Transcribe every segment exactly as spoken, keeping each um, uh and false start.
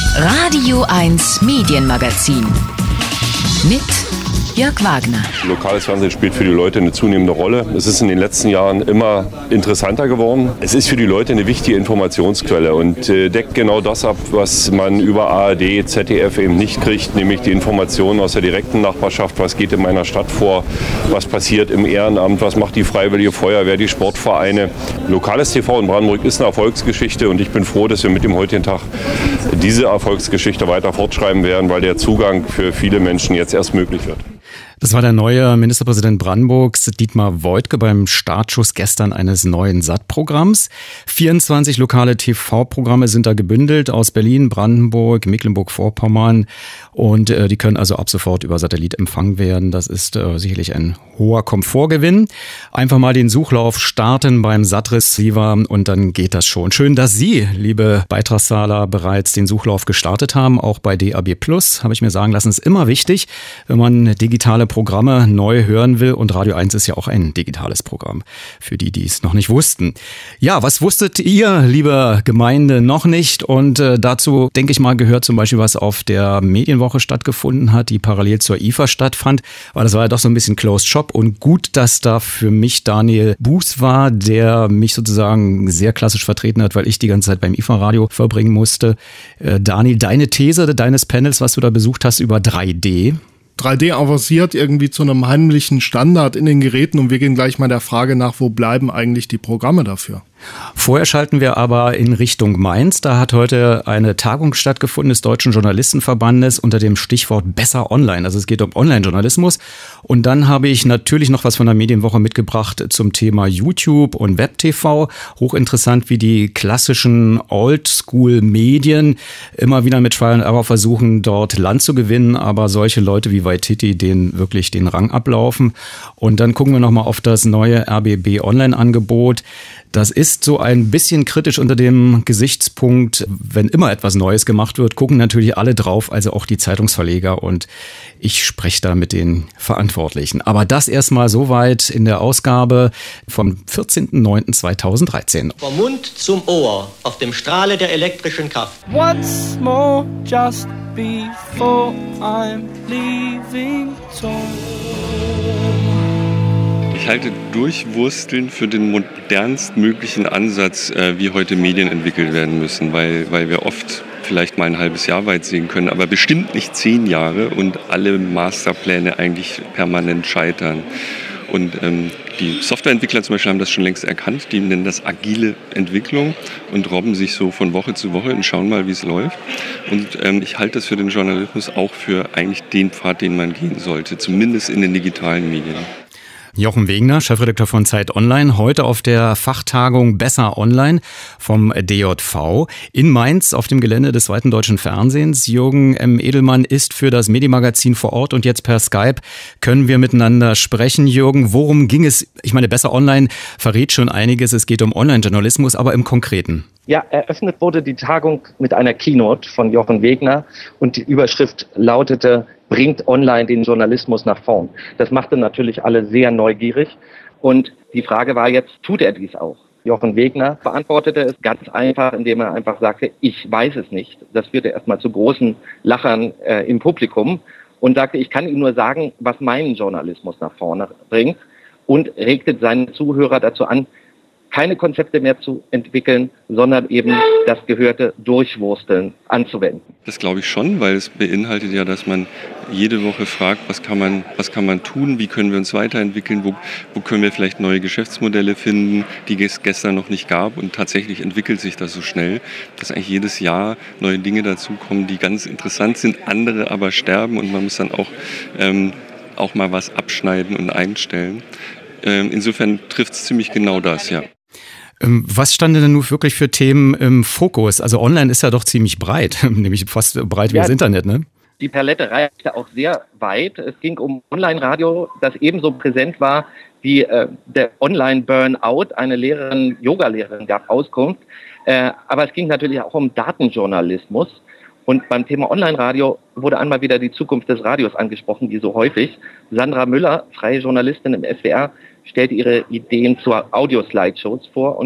Radio eins Medienmagazin mit Jörg Wagner. Lokales Fernsehen spielt für die Leute eine zunehmende Rolle. Es ist in den letzten Jahren immer interessanter geworden. Es ist für die Leute eine wichtige Informationsquelle und äh, deckt genau das ab, was man über A R D, Z D F eben nicht kriegt, nämlich die Informationen aus der direkten Nachbarschaft. Was geht in meiner Stadt vor? Was passiert im Ehrenamt? Was macht die Freiwillige Feuerwehr, die Sportvereine? Lokales T V in Brandenburg ist eine Erfolgsgeschichte und ich bin froh, dass wir mit dem heutigen Tag diese Erfolgsgeschichte weiter fortschreiben werden, weil der Zugang für viele Menschen jetzt erst möglich wird. Das war der neue Ministerpräsident Brandenburgs, Dietmar Woidke, beim Startschuss gestern eines neuen S A T-Programms. vierundzwanzig lokale T V-Programme sind da gebündelt aus Berlin, Brandenburg, Mecklenburg-Vorpommern und äh, die können also ab sofort über Satellit empfangen werden. Das ist äh, sicherlich ein hoher Komfortgewinn. Einfach mal den Suchlauf starten beim S A T-Receiver und dann geht das schon. Schön, dass Sie, liebe Beitragszahler, bereits den Suchlauf gestartet haben. Auch bei D A B Plus, habe ich mir sagen lassen, ist immer wichtig, wenn man digitale Programme neu hören will. Und Radio eins ist ja auch ein digitales Programm, für die, die es noch nicht wussten. Ja, was wusstet ihr, liebe Gemeinde, noch nicht? Und äh, dazu, denke ich mal, gehört zum Beispiel, was auf der Medienwoche stattgefunden hat, die parallel zur I F A stattfand. Weil das war ja doch so ein bisschen Closed Shop. Und gut, dass da für mich Daniel Buß war, der mich sozusagen sehr klassisch vertreten hat, weil ich die ganze Zeit beim I F A-Radio verbringen musste. Äh, Daniel, deine These deines Panels, was du da besucht hast über drei D? drei D avanciert irgendwie zu einem heimlichen Standard in den Geräten und wir gehen gleich mal der Frage nach, wo bleiben eigentlich die Programme dafür? Vorher schalten wir aber in Richtung Mainz. Da hat heute eine Tagung stattgefunden des Deutschen Journalistenverbandes unter dem Stichwort Besser Online. Also es geht um Online-Journalismus. Und dann habe ich natürlich noch was von der Medienwoche mitgebracht zum Thema YouTube und Web-T V. Hochinteressant, wie die klassischen Oldschool-Medien immer wieder mit Trial and Error versuchen, dort Land zu gewinnen. Aber solche Leute wie Waititi denen wirklich den Rang ablaufen. Und dann gucken wir nochmal auf das neue R B B Online-Angebot. Das ist so ein bisschen kritisch unter dem Gesichtspunkt, wenn immer etwas Neues gemacht wird, gucken natürlich alle drauf, also auch die Zeitungsverleger und ich spreche da mit den Verantwortlichen. Aber das erstmal soweit in der Ausgabe vom vierzehnten neunten zweitausenddreizehn. Vom Mund zum Ohr, auf dem Strahle der elektrischen Kraft. Once more, just before I'm leaving home. Ich halte Durchwursteln für den modernstmöglichen Ansatz, äh, wie heute Medien entwickelt werden müssen, weil, weil wir oft vielleicht mal ein halbes Jahr weit sehen können, aber bestimmt nicht zehn Jahre und alle Masterpläne eigentlich permanent scheitern. Und ähm, die Softwareentwickler zum Beispiel haben das schon längst erkannt, die nennen das agile Entwicklung und robben sich so von Woche zu Woche und schauen mal, wie es läuft. Und ähm, ich halte das für den Journalismus auch für eigentlich den Pfad, den man gehen sollte, zumindest in den digitalen Medien. Jochen Wegner, Chefredakteur von Zeit Online, heute auf der Fachtagung Besser Online vom D J V in Mainz auf dem Gelände des Zweiten Deutschen Fernsehens. Jürgen M. Edelmann ist für das Medienmagazin vor Ort und jetzt per Skype können wir miteinander sprechen. Jürgen, worum ging es? Ich meine, Besser Online verrät schon einiges. Es geht um Online-Journalismus, aber im Konkreten. Ja, eröffnet wurde die Tagung mit einer Keynote von Jochen Wegner und die Überschrift lautete: Bringt online den Journalismus nach vorn. Das machte natürlich alle sehr neugierig und die Frage war jetzt, tut er dies auch? Jochen Wegner beantwortete es ganz einfach, indem er einfach sagte, ich weiß es nicht. Das führte erstmal zu großen Lachern äh, im Publikum und sagte, ich kann Ihnen nur sagen, was meinen Journalismus nach vorne bringt und regte seine Zuhörer dazu an, keine Konzepte mehr zu entwickeln, sondern eben das gehörte Durchwursteln anzuwenden. Das glaube ich schon, weil es beinhaltet ja, dass man jede Woche fragt, was kann man, was kann man tun, wie können wir uns weiterentwickeln, wo, wo können wir vielleicht neue Geschäftsmodelle finden, die es gestern noch nicht gab. Und tatsächlich entwickelt sich das so schnell, dass eigentlich jedes Jahr neue Dinge dazukommen, die ganz interessant sind, andere aber sterben und man muss dann auch, ähm, auch mal was abschneiden und einstellen. Ähm, insofern trifft es ziemlich genau das, ja. Was stand denn nun wirklich für Themen im Fokus? Also online ist ja doch ziemlich breit, nämlich fast breit wie ja, das Internet, ne? Die Palette reichte auch sehr weit. Es ging um Online-Radio, das ebenso präsent war wie äh, der Online-Burnout. Eine Lehrerin, Yoga-Lehrerin gab Auskunft. Äh, aber es ging natürlich auch um Datenjournalismus. Und beim Thema Online-Radio wurde einmal wieder die Zukunft des Radios angesprochen, wie so häufig. Sandra Müller, freie Journalistin im S W R, stellte ihre Ideen zu Audio-Slideshows vor und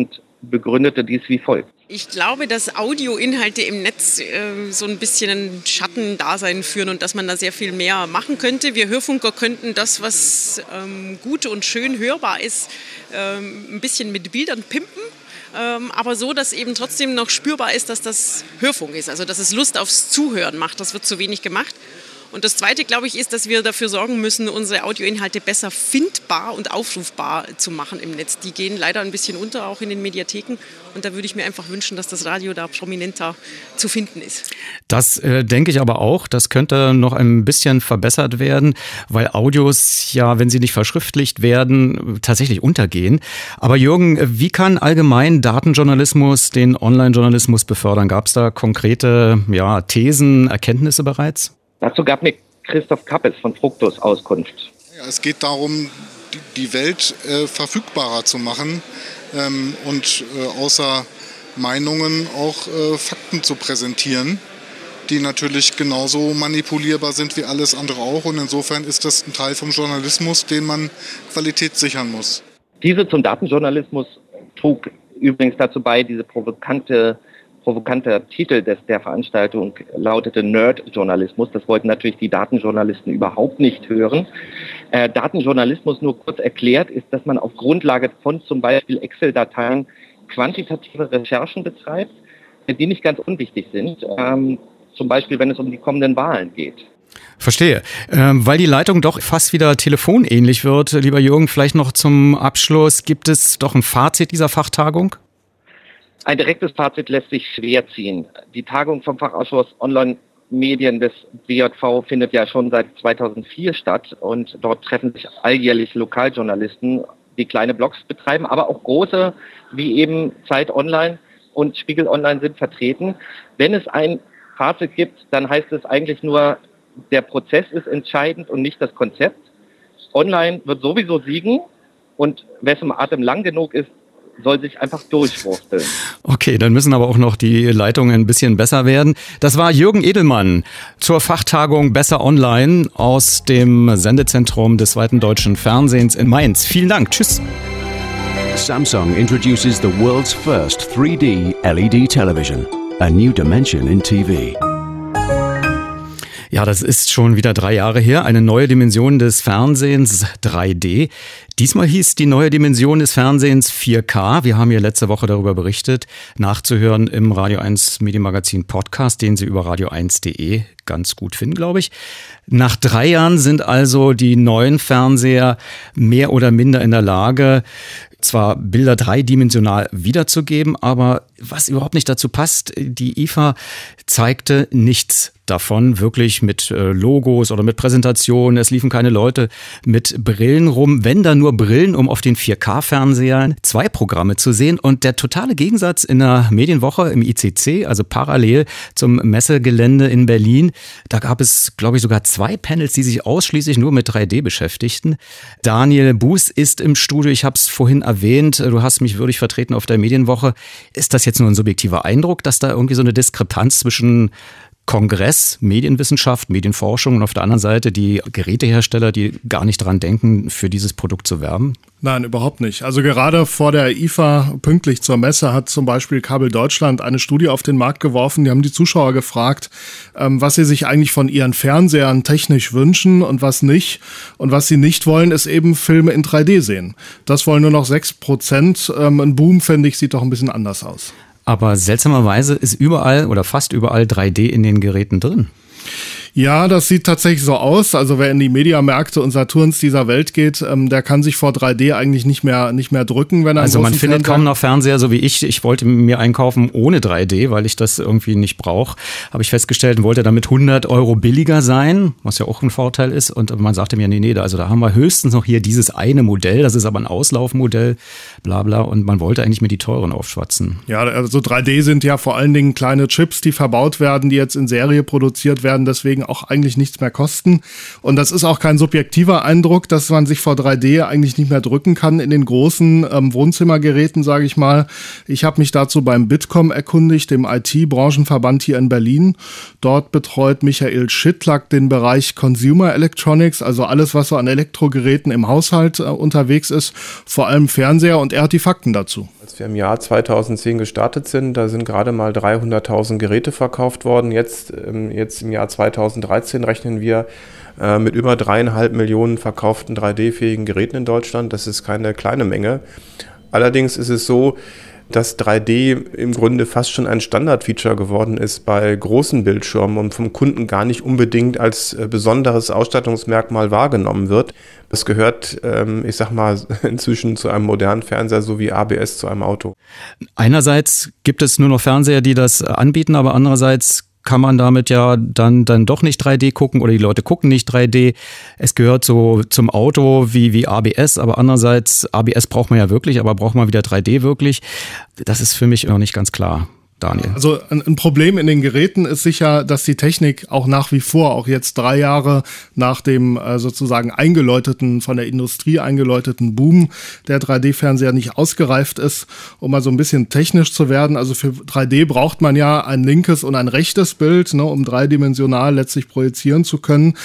begründete dies wie folgt. Ich glaube, dass Audioinhalte im Netz äh, so ein bisschen ein Schattendasein führen und dass man da sehr viel mehr machen könnte. Wir Hörfunker könnten das, was ähm, gut und schön hörbar ist, ähm, ein bisschen mit Bildern pimpen. Ähm, aber so, dass eben trotzdem noch spürbar ist, dass das Hörfunk ist. Also dass es Lust aufs Zuhören macht. Das wird zu wenig gemacht. Und das Zweite, glaube ich, ist, dass wir dafür sorgen müssen, unsere Audioinhalte besser findbar und aufrufbar zu machen im Netz. Die gehen leider ein bisschen unter, auch in den Mediatheken. Und da würde ich mir einfach wünschen, dass das Radio da prominenter zu finden ist. Das äh, denke ich aber auch. Das könnte noch ein bisschen verbessert werden, weil Audios ja, wenn sie nicht verschriftlicht werden, tatsächlich untergehen. Aber Jürgen, wie kann allgemein Datenjournalismus den Online-Journalismus befördern? Gab es da konkrete ja, Thesen, Erkenntnisse bereits? Dazu gab mir Christoph Kappes von Fructus Auskunft. Ja, es geht darum, die Welt äh, verfügbarer zu machen ähm, und äh, außer Meinungen auch äh, Fakten zu präsentieren, die natürlich genauso manipulierbar sind wie alles andere auch. Und insofern ist das ein Teil vom Journalismus, den man Qualität sichern muss. Diese zum Datenjournalismus trug übrigens dazu bei, diese provokante Provokanter Titel des, der Veranstaltung lautete Nerd-Journalismus. Das wollten natürlich die Datenjournalisten überhaupt nicht hören. Äh, Datenjournalismus, nur kurz erklärt, ist, dass man auf Grundlage von zum Beispiel Excel-Dateien quantitative Recherchen betreibt, die nicht ganz unwichtig sind. Ähm, zum Beispiel, wenn es um die kommenden Wahlen geht. Verstehe. Ähm, weil die Leitung doch fast wieder telefonähnlich wird, lieber Jürgen, vielleicht noch zum Abschluss. Gibt es doch ein Fazit dieser Fachtagung? Ein direktes Fazit lässt sich schwer ziehen. Die Tagung vom Fachausschuss Online-Medien des B J V findet ja schon seit zweitausendvier statt und dort treffen sich alljährlich Lokaljournalisten, die kleine Blogs betreiben, aber auch große, wie eben Zeit Online und Spiegel Online sind vertreten. Wenn es ein Fazit gibt, dann heißt es eigentlich nur, der Prozess ist entscheidend und nicht das Konzept. Online wird sowieso siegen und wessen Atem lang genug ist, soll sich einfach durchwursteln. Okay, dann müssen aber auch noch die Leitungen ein bisschen besser werden. Das war Jürgen Edelmann zur Fachtagung Besser Online aus dem Sendezentrum des Zweiten Deutschen Fernsehens in Mainz. Vielen Dank. Tschüss. Samsung introduces the world's first three D L E D television, a new dimension in T V. Ja, das ist schon wieder drei Jahre her. Eine neue Dimension des Fernsehens, drei D. Diesmal hieß die neue Dimension des Fernsehens vier K. Wir haben ja letzte Woche darüber berichtet. Nachzuhören im Radio eins Medienmagazin Podcast, den Sie über radio eins punkt de ganz gut finden, glaube ich. Nach drei Jahren sind also die neuen Fernseher mehr oder minder in der Lage, zwar Bilder dreidimensional wiederzugeben, aber was überhaupt nicht dazu passt, die I F A zeigte nichts davon, wirklich mit Logos oder mit Präsentationen. Es liefen keine Leute mit Brillen rum, wenn dann nur Brillen, um auf den vier K-Fernsehern zwei Programme zu sehen. Und der totale Gegensatz in der Medienwoche im I C C, also parallel zum Messegelände in Berlin, da gab es, glaube ich, sogar zwei Panels, die sich ausschließlich nur mit drei D beschäftigten. Daniel Buß ist im Studio, ich habe es vorhin erwähnt, du hast mich würdig vertreten auf der Medienwoche. Ist das jetzt nur ein subjektiver Eindruck, dass da irgendwie so eine Diskrepanz zwischen Kongress, Medienwissenschaft, Medienforschung und auf der anderen Seite die Gerätehersteller, die gar nicht dran denken, für dieses Produkt zu werben? Nein, überhaupt nicht. Also gerade vor der I F A, pünktlich zur Messe, hat zum Beispiel Kabel Deutschland eine Studie auf den Markt geworfen. Die haben die Zuschauer gefragt, was sie sich eigentlich von ihren Fernsehern technisch wünschen und was nicht. Und was sie nicht wollen, ist eben Filme in drei D sehen. Das wollen nur noch sechs Prozent. Ein Boom, finde ich, sieht doch ein bisschen anders aus. Aber seltsamerweise ist überall oder fast überall drei D in den Geräten drin. Ja, das sieht tatsächlich so aus. Also wer in die Mediamärkte und Saturns dieser Welt geht, ähm, der kann sich vor drei D eigentlich nicht mehr nicht mehr drücken, wenn er Also man findet Fernseher kaum noch Fernseher, so wie ich. Ich wollte mir einkaufen ohne drei D, weil ich das irgendwie nicht brauche. Habe ich festgestellt und wollte damit hundert Euro billiger sein, was ja auch ein Vorteil ist. Und man sagte mir, nee, nee, also da haben wir höchstens noch hier dieses eine Modell. Das ist aber ein Auslaufmodell, bla bla. Und man wollte eigentlich mir die teuren aufschwatzen. Ja, also drei D sind ja vor allen Dingen kleine Chips, die verbaut werden, die jetzt in Serie produziert werden. Deswegen auch eigentlich nichts mehr kosten. Und das ist auch kein subjektiver Eindruck, dass man sich vor drei D eigentlich nicht mehr drücken kann in den großen ähm, Wohnzimmergeräten, sage ich mal. Ich habe mich dazu beim Bitkom erkundigt, dem I T-Branchenverband hier in Berlin. Dort betreut Michael Schittlack den Bereich Consumer Electronics, also alles, was so an Elektrogeräten im Haushalt äh, unterwegs ist, vor allem Fernseher, und er hat die Fakten dazu. Als wir im Jahr zweitausendzehn gestartet sind, da sind gerade mal dreihunderttausend Geräte verkauft worden. Jetzt, ähm, jetzt im Jahr zweitausenddreizehn rechnen wir äh, mit über dreieinhalb Millionen verkauften drei D-fähigen Geräten in Deutschland. Das ist keine kleine Menge. Allerdings ist es so, dass drei D im Grunde fast schon ein Standardfeature geworden ist bei großen Bildschirmen und vom Kunden gar nicht unbedingt als besonderes Ausstattungsmerkmal wahrgenommen wird. Das gehört, ich sag mal, inzwischen zu einem modernen Fernseher, so wie A B S zu einem Auto. Einerseits gibt es nur noch Fernseher, die das anbieten, aber andererseits kann man damit ja dann, dann doch nicht drei D gucken oder die Leute gucken nicht drei D. Es gehört so zum Auto wie, wie A B S, aber andererseits, A B S braucht man ja wirklich, aber braucht man wieder drei D wirklich? Das ist für mich noch nicht ganz klar. Daniel. Also ein, ein Problem in den Geräten ist sicher, dass die Technik auch nach wie vor, auch jetzt drei Jahre nach dem äh, sozusagen eingeläuteten, von der Industrie eingeläuteten Boom der drei D-Fernseher nicht ausgereift ist, um mal so ein bisschen technisch zu werden. Also für drei D braucht man ja ein linkes und ein rechtes Bild, ne, um dreidimensional letztlich projizieren zu können.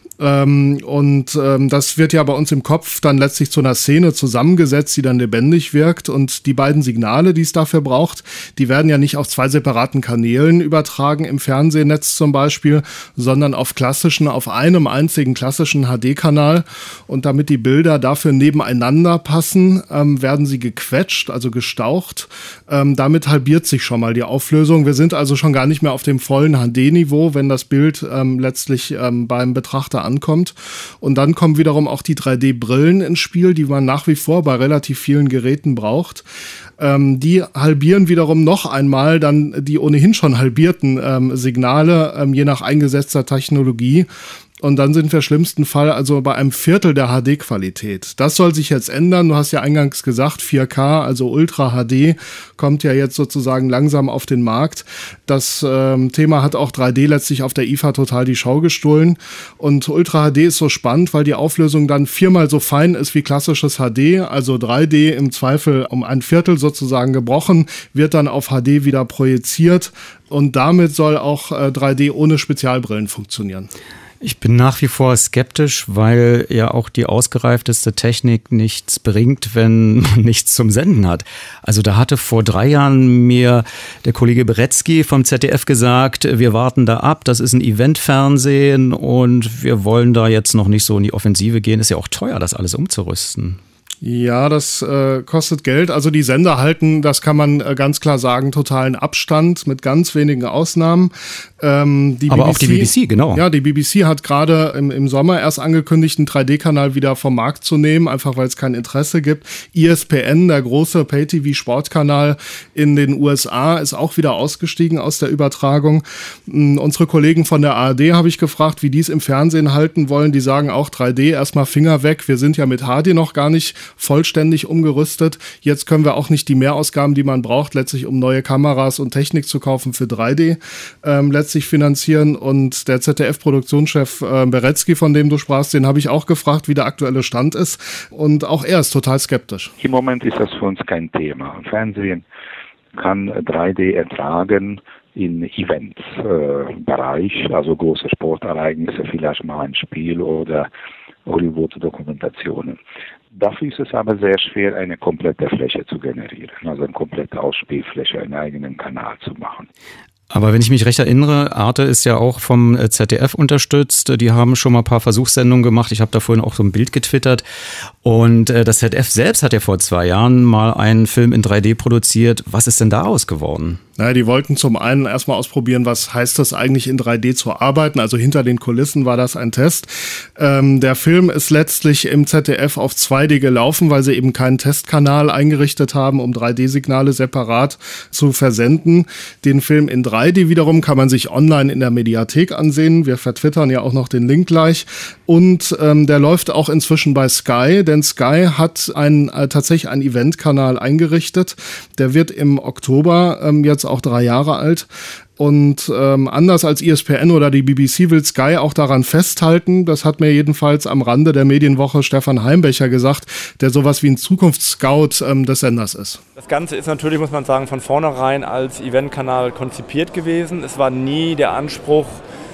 Ähm, und ähm, das wird ja bei uns im Kopf dann letztlich zu einer Szene zusammengesetzt, die dann lebendig wirkt. Und die beiden Signale, die es dafür braucht, die werden ja nicht auf zwei separaten Kanälen übertragen, im Fernsehnetz zum Beispiel, sondern auf klassischen, auf einem einzigen klassischen H D-Kanal. Und damit die Bilder dafür nebeneinander passen, ähm, werden sie gequetscht, also gestaucht. Ähm, damit halbiert sich schon mal die Auflösung. Wir sind also schon gar nicht mehr auf dem vollen H D-Niveau, wenn das Bild ähm, letztlich ähm, beim Betrachter ankommt. Und dann kommen wiederum auch die drei D-Brillen ins Spiel, die man nach wie vor bei relativ vielen Geräten braucht. Ähm, die halbieren wiederum noch einmal dann die ohnehin schon halbierten ähm, Signale, ähm, je nach eingesetzter Technologie. Und dann sind wir schlimmsten Fall also bei einem Viertel der H D-Qualität. Das soll sich jetzt ändern. Du hast ja eingangs gesagt, vier K, also Ultra H D, kommt ja jetzt sozusagen langsam auf den Markt. Das ähm, Thema hat auch drei D letztlich auf der I F A total die Schau gestohlen. Und Ultra H D ist so spannend, weil die Auflösung dann viermal so fein ist wie klassisches H D. Also drei D im Zweifel um ein Viertel sozusagen gebrochen, wird dann auf H D wieder projiziert. Und damit soll auch äh, drei D ohne Spezialbrillen funktionieren. Ich bin nach wie vor skeptisch, weil ja auch die ausgereifteste Technik nichts bringt, wenn man nichts zum Senden hat. Also da hatte vor drei Jahren mir der Kollege Beretzky vom Z D F gesagt, wir warten da ab, das ist ein Eventfernsehen und wir wollen da jetzt noch nicht so in die Offensive gehen. Ist ja auch teuer, das alles umzurüsten. Ja, das äh, kostet Geld. Also die Sender halten, das kann man äh, ganz klar sagen, totalen Abstand mit ganz wenigen Ausnahmen. Ähm, die Aber B B C, auch die B B C, genau. Ja, die B B C hat gerade im, im Sommer erst angekündigt, einen drei D-Kanal wieder vom Markt zu nehmen, einfach weil es kein Interesse gibt. E S P N, der große Pay-T V-Sportkanal in den U S A, ist auch wieder ausgestiegen aus der Übertragung. Ähm, unsere Kollegen von der A R D habe ich gefragt, wie die es im Fernsehen halten wollen. Die sagen auch drei D, erstmal Finger weg. Wir sind ja mit H D noch gar nicht vollständig umgerüstet. Jetzt können wir auch nicht die Mehrausgaben, die man braucht, letztlich um neue Kameras und Technik zu kaufen für drei D, ähm, letztlich finanzieren. Und der Z D F-Produktionschef äh, Beretzky, von dem du sprachst, den habe ich auch gefragt, wie der aktuelle Stand ist. Und auch er ist total skeptisch. Im Moment ist das für uns kein Thema. Fernsehen kann drei D ertragen im Events-Bereich, äh, also große Sportereignisse, vielleicht mal ein Spiel oder Hollywood-Dokumentationen. Dafür ist es aber sehr schwer, eine komplette Fläche zu generieren, also eine komplette Ausspielfläche, einen eigenen Kanal zu machen. Aber wenn ich mich recht erinnere, Arte ist ja auch vom Z D F unterstützt. Die haben schon mal ein paar Versuchssendungen gemacht. Ich habe da vorhin auch so ein Bild getwittert. Und das Z D F selbst hat ja vor zwei Jahren mal einen Film in drei D produziert. Was ist denn daraus geworden? Naja, die wollten zum einen erstmal ausprobieren, was heißt das eigentlich in drei D zu arbeiten. Also hinter den Kulissen war das ein Test. Ähm, der Film ist letztlich im Z D F auf zwei D gelaufen, weil sie eben keinen Testkanal eingerichtet haben, um drei D-Signale separat zu versenden. Den Film in drei D wiederum kann man sich online in der Mediathek ansehen. Wir vertwittern ja auch noch den Link gleich. Und ähm, der läuft auch inzwischen bei Sky, denn Sky hat einen, äh, tatsächlich einen Eventkanal eingerichtet. Der wird im Oktober ähm, jetzt auch drei Jahre alt. Und ähm, anders als E S P N oder die B B C will Sky auch daran festhalten. Das hat mir jedenfalls am Rande der Medienwoche Stefan Heimbecher gesagt, der sowas wie ein Zukunftsscout ähm, des Senders ist. Das Ganze ist natürlich, muss man sagen, von vornherein als Eventkanal konzipiert gewesen. Es war nie der Anspruch,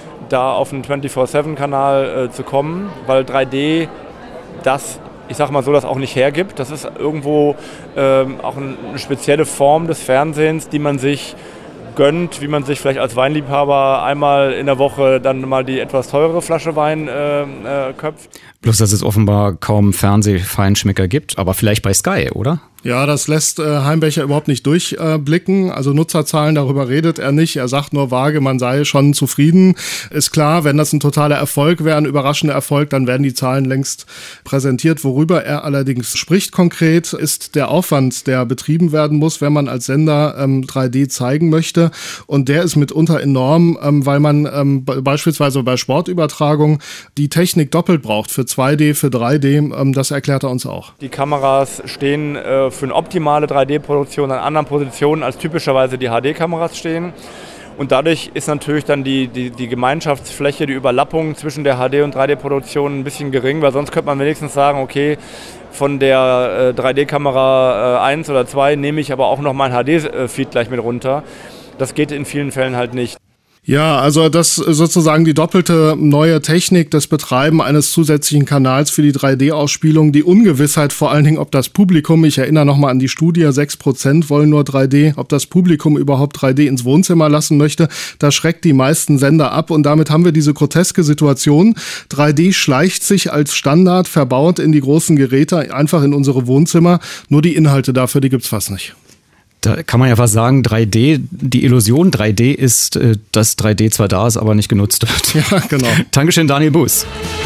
da auf einen vierundzwanzig sieben Kanal äh, zu kommen, weil drei D das, ich sag mal so, das auch nicht hergibt. Das ist irgendwo ähm, auch ein, eine spezielle Form des Fernsehens, die man sich gönnt, wie man sich vielleicht als Weinliebhaber einmal in der Woche dann mal die etwas teurere Flasche Wein äh, äh, köpft. Bloß, dass es offenbar kaum Fernsehfeinschmecker gibt, aber vielleicht bei Sky, oder? Ja, das lässt äh, Heimbecher überhaupt nicht durchblicken. Äh, also Nutzerzahlen, darüber redet er nicht. Er sagt nur vage, man sei schon zufrieden. Ist klar, wenn das ein totaler Erfolg wäre, ein überraschender Erfolg, dann werden die Zahlen längst präsentiert. Worüber er allerdings spricht konkret, ist der Aufwand, der betrieben werden muss, wenn man als Sender ähm, drei D zeigen möchte. Und der ist mitunter enorm, ähm, weil man ähm, beispielsweise bei Sportübertragung die Technik doppelt braucht, für zwei D, für drei D. Ähm, das erklärt er uns auch. Die Kameras stehen äh, für eine optimale drei D-Produktion an anderen Positionen, als typischerweise die H D-Kameras stehen. Und dadurch ist natürlich dann die, die, die Gemeinschaftsfläche, die Überlappung zwischen der H D- und drei D-Produktion ein bisschen gering, weil sonst könnte man wenigstens sagen, okay, von der äh, drei D-Kamera äh, eins oder zwei nehme ich aber auch noch mein H D-Feed gleich mit runter. Das geht in vielen Fällen halt nicht. Ja, also das sozusagen die doppelte neue Technik, das Betreiben eines zusätzlichen Kanals für die drei D-Ausspielung, die Ungewissheit vor allen Dingen, ob das Publikum, ich erinnere nochmal an die Studie, sechs Prozent wollen nur drei D, ob das Publikum überhaupt drei D ins Wohnzimmer lassen möchte, das schreckt die meisten Sender ab und damit haben wir diese groteske Situation. drei D schleicht sich als Standard verbaut in die großen Geräte, einfach in unsere Wohnzimmer, nur die Inhalte dafür, die gibt's fast nicht. Da kann man ja fast sagen, drei D, die Illusion drei D ist, dass drei D zwar da ist, aber nicht genutzt wird. Ja, genau. Dankeschön, Daniel Buß.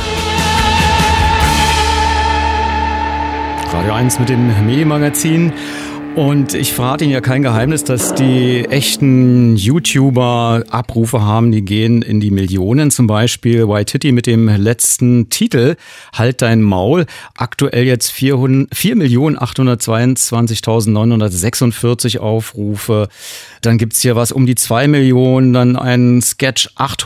Radio eins mit dem Medienmagazin. Und ich verrate Ihnen ja kein Geheimnis, dass die echten YouTuber Abrufe haben, die gehen in die Millionen. Zum Beispiel Waititi mit dem letzten Titel Halt dein Maul. Aktuell jetzt vier Millionen achthundertzweiundzwanzigtausendneunhundertsechsundvierzig Aufrufe. Dann gibt's hier was um die zwei Millionen, dann ein Sketch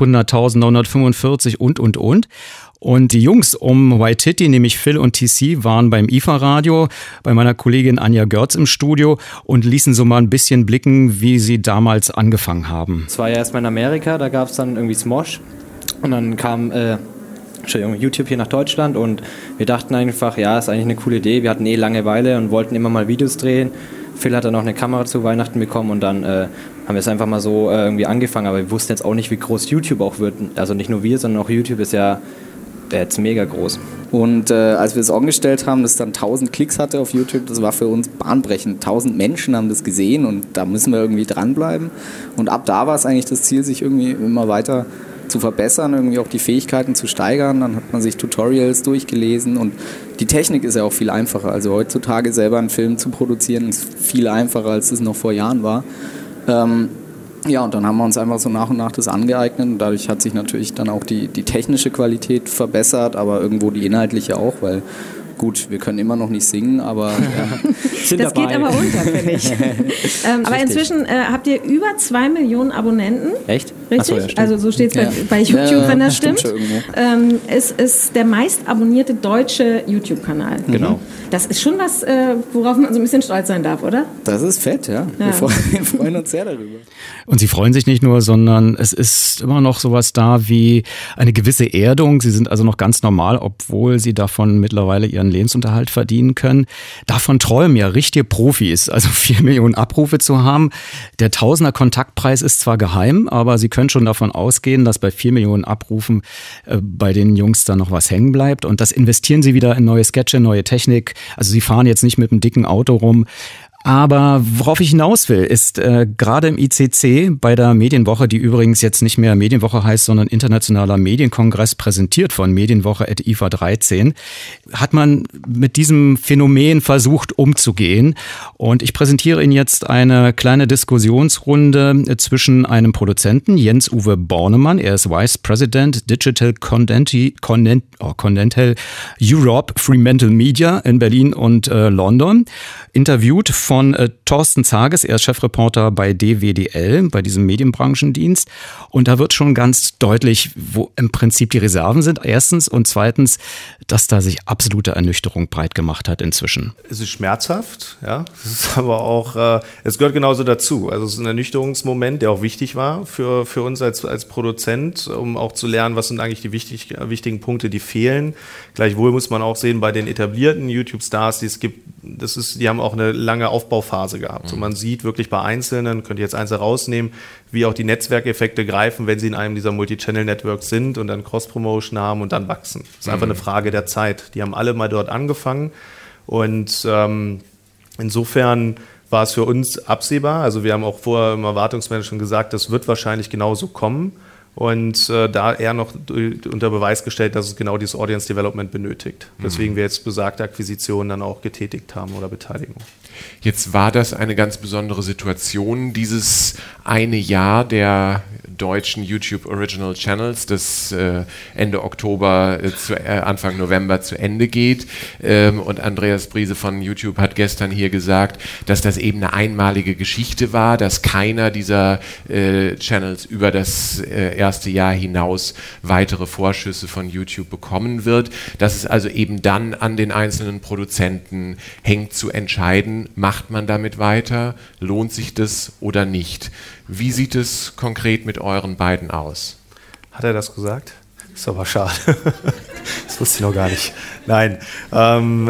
achthunderttausendneunhundertfünfundvierzig und, und, und. Und die Jungs um Waititi, nämlich Phil und T C, waren beim I F A-Radio bei meiner Kollegin Anja Görz im Studio und ließen so mal ein bisschen blicken, wie sie damals angefangen haben. Es war ja erstmal in Amerika, da gab es dann irgendwie Smosh und dann kam äh, Entschuldigung, YouTube hier nach Deutschland und wir dachten einfach, ja, ist eigentlich eine coole Idee. Wir hatten eh Langeweile und wollten immer mal Videos drehen. Phil hat dann noch eine Kamera zu Weihnachten bekommen und dann äh, haben wir es einfach mal so äh, irgendwie angefangen. Aber wir wussten jetzt auch nicht, wie groß YouTube auch wird. Also nicht nur wir, sondern auch YouTube ist ja jetzt mega groß. Und äh, als wir es angestellt haben, das dann tausend Klicks hatte auf YouTube, das war für uns bahnbrechend. tausend Menschen haben das gesehen und da müssen wir irgendwie dranbleiben. Und ab da war es eigentlich das Ziel, sich irgendwie immer weiter zu verbessern, irgendwie auch die Fähigkeiten zu steigern. Dann hat man sich Tutorials durchgelesen und die Technik ist ja auch viel einfacher. Also heutzutage selber einen Film zu produzieren ist viel einfacher, als es noch vor Jahren war. Ähm, Ja, und dann haben wir uns einfach so nach und nach das angeeignet und dadurch hat sich natürlich dann auch die, die technische Qualität verbessert, aber irgendwo die inhaltliche auch, weil gut, wir können immer noch nicht singen, aber ja, sind das dabei. Geht aber unter, finde ich. ähm, aber inzwischen äh, habt ihr über zwei Millionen Abonnenten. Echt? Richtig? So, ja, also so steht es ja. bei, bei YouTube, ja, wenn das stimmt. stimmt ähm, es ist der meist abonnierte deutsche YouTube-Kanal. Genau. Das ist schon was, äh, worauf man so ein bisschen stolz sein darf, oder? Das ist fett, ja. ja. Wir, freuen, wir freuen uns sehr darüber. Und Sie freuen sich nicht nur, sondern es ist immer noch sowas da wie eine gewisse Erdung. Sie sind also noch ganz normal, obwohl Sie davon mittlerweile Ihren Lebensunterhalt verdienen können. Davon träumen ja richtige Profis, also vier Millionen Abrufe zu haben. Der Tausender Kontaktpreis ist zwar geheim, aber Sie können schon davon ausgehen, dass bei vier Millionen Abrufen äh, bei den Jungs dann noch was hängen bleibt. Und das investieren Sie wieder in neue Sketche, neue Technik. Also Sie fahren jetzt nicht mit einem dicken Auto rum. Aber worauf ich hinaus will, ist äh, gerade im I C C bei der Medienwoche, die übrigens jetzt nicht mehr Medienwoche heißt, sondern Internationaler Medienkongress, präsentiert von medienwoche at I F A dreizehn, hat man mit diesem Phänomen versucht umzugehen. Und ich präsentiere Ihnen jetzt eine kleine Diskussionsrunde zwischen einem Produzenten, Jens-Uwe Bornemann, er ist Vice President Digital Content, Content, oh, Content Europe Fremantle Media in Berlin und äh, London, interviewt von von äh, Thorsten Zages, er ist Chefreporter bei D W D L, bei diesem Medienbranchendienst. Und da wird schon ganz deutlich, wo im Prinzip die Reserven sind, erstens. Und zweitens, dass da sich absolute Ernüchterung breit gemacht hat inzwischen. Es ist schmerzhaft, ja. Es ist aber auch, äh, es gehört genauso dazu. Also es ist ein Ernüchterungsmoment, der auch wichtig war für, für uns als, als Produzent, um auch zu lernen, was sind eigentlich die wichtig, wichtigen Punkte, die fehlen. Gleichwohl muss man auch sehen, bei den etablierten YouTube-Stars, die es gibt, das ist, die haben auch eine lange Aufbauphase gehabt. Mhm. Und man sieht wirklich bei Einzelnen, könnt ihr jetzt eins herausnehmen, wie auch die Netzwerkeffekte greifen, wenn sie in einem dieser Multi-Channel-Networks sind und dann Cross-Promotion haben und dann wachsen. Das ist einfach eine Frage der Zeit. Die haben alle mal dort angefangen und ähm, insofern war es für uns absehbar. Also wir haben auch vorher im Erwartungsmanagement gesagt, das wird wahrscheinlich genauso kommen. Und äh, da eher noch unter Beweis gestellt, dass es genau dieses Audience Development benötigt. Deswegen mhm. wir jetzt besagte Akquisitionen dann auch getätigt haben oder Beteiligung. Jetzt war das eine ganz besondere Situation, dieses eine Jahr der deutschen YouTube Original Channels, das äh, Ende Oktober äh, zu, äh, Anfang November zu Ende geht. Ähm, und Andreas Briese von YouTube hat gestern hier gesagt, dass das eben eine einmalige Geschichte war, dass keiner dieser äh, Channels über das äh, erste Jahr hinaus weitere Vorschüsse von YouTube bekommen wird. Dass es also eben dann an den einzelnen Produzenten hängt zu entscheiden, macht man damit weiter, lohnt sich das oder nicht. Wie sieht es konkret mit euren beiden aus? Hat er das gesagt? Ist aber schade. Das wusste ich noch gar nicht. Nein. Ähm,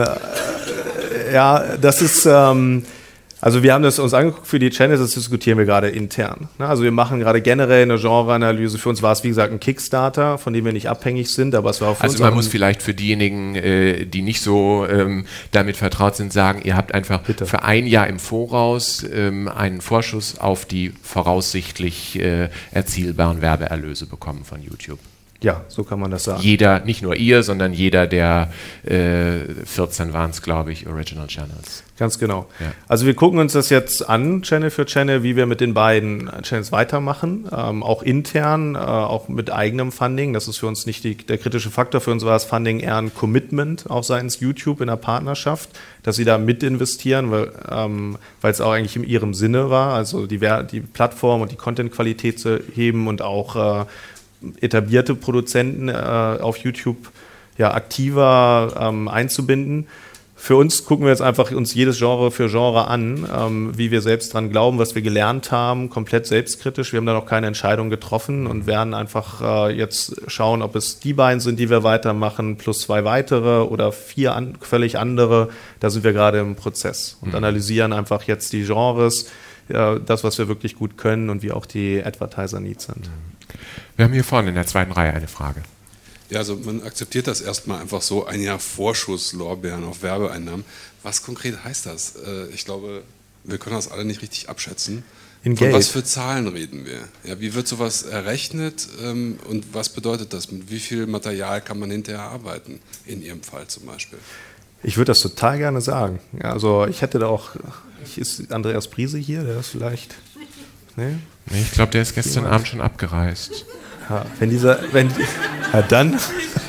äh, ja, das ist... Ähm, Also wir haben das uns angeguckt für die Channels, das diskutieren wir gerade intern. Also wir machen gerade generell eine Genreanalyse. Für uns war es, wie gesagt, ein Kickstarter, von dem wir nicht abhängig sind, aber es war auch für also uns... Also man muss vielleicht für diejenigen, die nicht so damit vertraut sind, sagen, ihr habt einfach Bitte. für ein Jahr im Voraus einen Vorschuss auf die voraussichtlich erzielbaren Werbeerlöse bekommen von YouTube. Ja, so kann man das sagen. Jeder, nicht nur ihr, sondern jeder der äh, vierzehn waren es, glaube ich, Original Channels. Ganz genau. Ja. Also wir gucken uns das jetzt an, Channel für Channel, wie wir mit den beiden Channels weitermachen, ähm, auch intern, äh, auch mit eigenem Funding. Das ist für uns nicht die, der kritische Faktor. Für uns war das Funding eher ein Commitment, auch seitens YouTube in der Partnerschaft, dass sie da mit investieren, weil ähm, weil es auch eigentlich in ihrem Sinne war, also die, die Plattform und die Content-Qualität zu heben und auch äh, etablierte Produzenten äh, auf YouTube ja, aktiver ähm, einzubinden. Für uns gucken wir jetzt einfach uns jedes Genre für Genre an, ähm, wie wir selbst dran glauben, was wir gelernt haben, komplett selbstkritisch. Wir haben da noch keine Entscheidung getroffen und werden einfach äh, jetzt schauen, ob es die beiden sind, die wir weitermachen, plus zwei weitere oder vier an, völlig andere. Da sind wir gerade im Prozess und analysieren einfach jetzt die Genres, ja, das, was wir wirklich gut können und wie auch die Advertiser-Needs sind. Wir haben hier vorne in der zweiten Reihe eine Frage. Ja, also man akzeptiert das erstmal einfach so, ein Jahr Vorschuss, Lorbeeren auf Werbeeinnahmen. Was konkret heißt das? Ich glaube, wir können das alle nicht richtig abschätzen. In Von Geld. was für Zahlen reden wir? Ja, wie wird sowas errechnet und was bedeutet das? Mit wie viel Material kann man hinterher arbeiten? In Ihrem Fall zum Beispiel. Ich würde das total gerne sagen. Ja, also ich hätte da auch, ist Andreas Briese hier, der ist vielleicht... Nee? Nee, ich glaube, der ist gestern Jemand? Abend schon abgereist. Ja, wenn dieser, wenn, ja dann.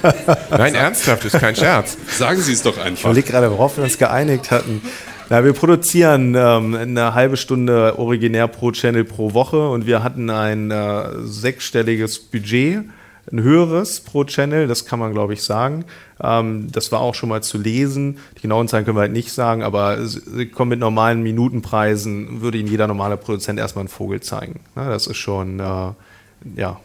Nein, ernsthaft, ist kein Scherz. Sagen Sie es doch einfach. Ich überlege gerade, worauf wir uns geeinigt hatten. Na, wir produzieren ähm, eine halbe Stunde originär pro Channel pro Woche und wir hatten ein äh, sechsstelliges Budget, ein höheres pro Channel, das kann man, glaube ich, sagen. Ähm, das war auch schon mal zu lesen. Die genauen Zahlen können wir halt nicht sagen, aber sie kommen mit normalen Minutenpreisen, würde Ihnen jeder normale Produzent erstmal einen Vogel zeigen. Na, das ist schon, äh, ja.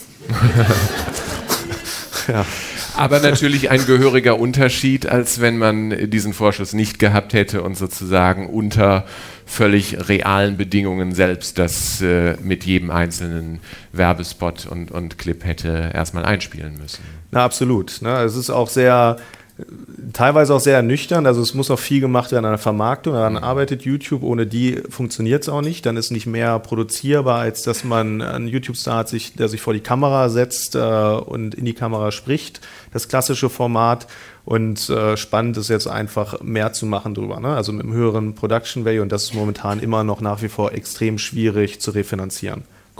ja. Aber natürlich ein gehöriger Unterschied, als wenn man diesen Vorschuss nicht gehabt hätte und sozusagen unter völlig realen Bedingungen selbst das äh, mit jedem einzelnen Werbespot und, und Clip hätte erstmal einspielen müssen. Na, absolut. Ne? Es ist auch sehr, teilweise auch sehr ernüchternd. Also es muss auch viel gemacht werden an der Vermarktung. Daran arbeitet YouTube. Ohne die funktioniert es auch nicht. Dann ist nicht mehr produzierbar, als dass man einen YouTube-Star hat, sich, der sich vor die Kamera setzt äh, und in die Kamera spricht. Das klassische Format. Und äh, spannend ist jetzt einfach mehr zu machen drüber, ne? Also mit einem höheren Production Value und das ist momentan immer noch nach wie vor extrem schwierig zu refinanzieren.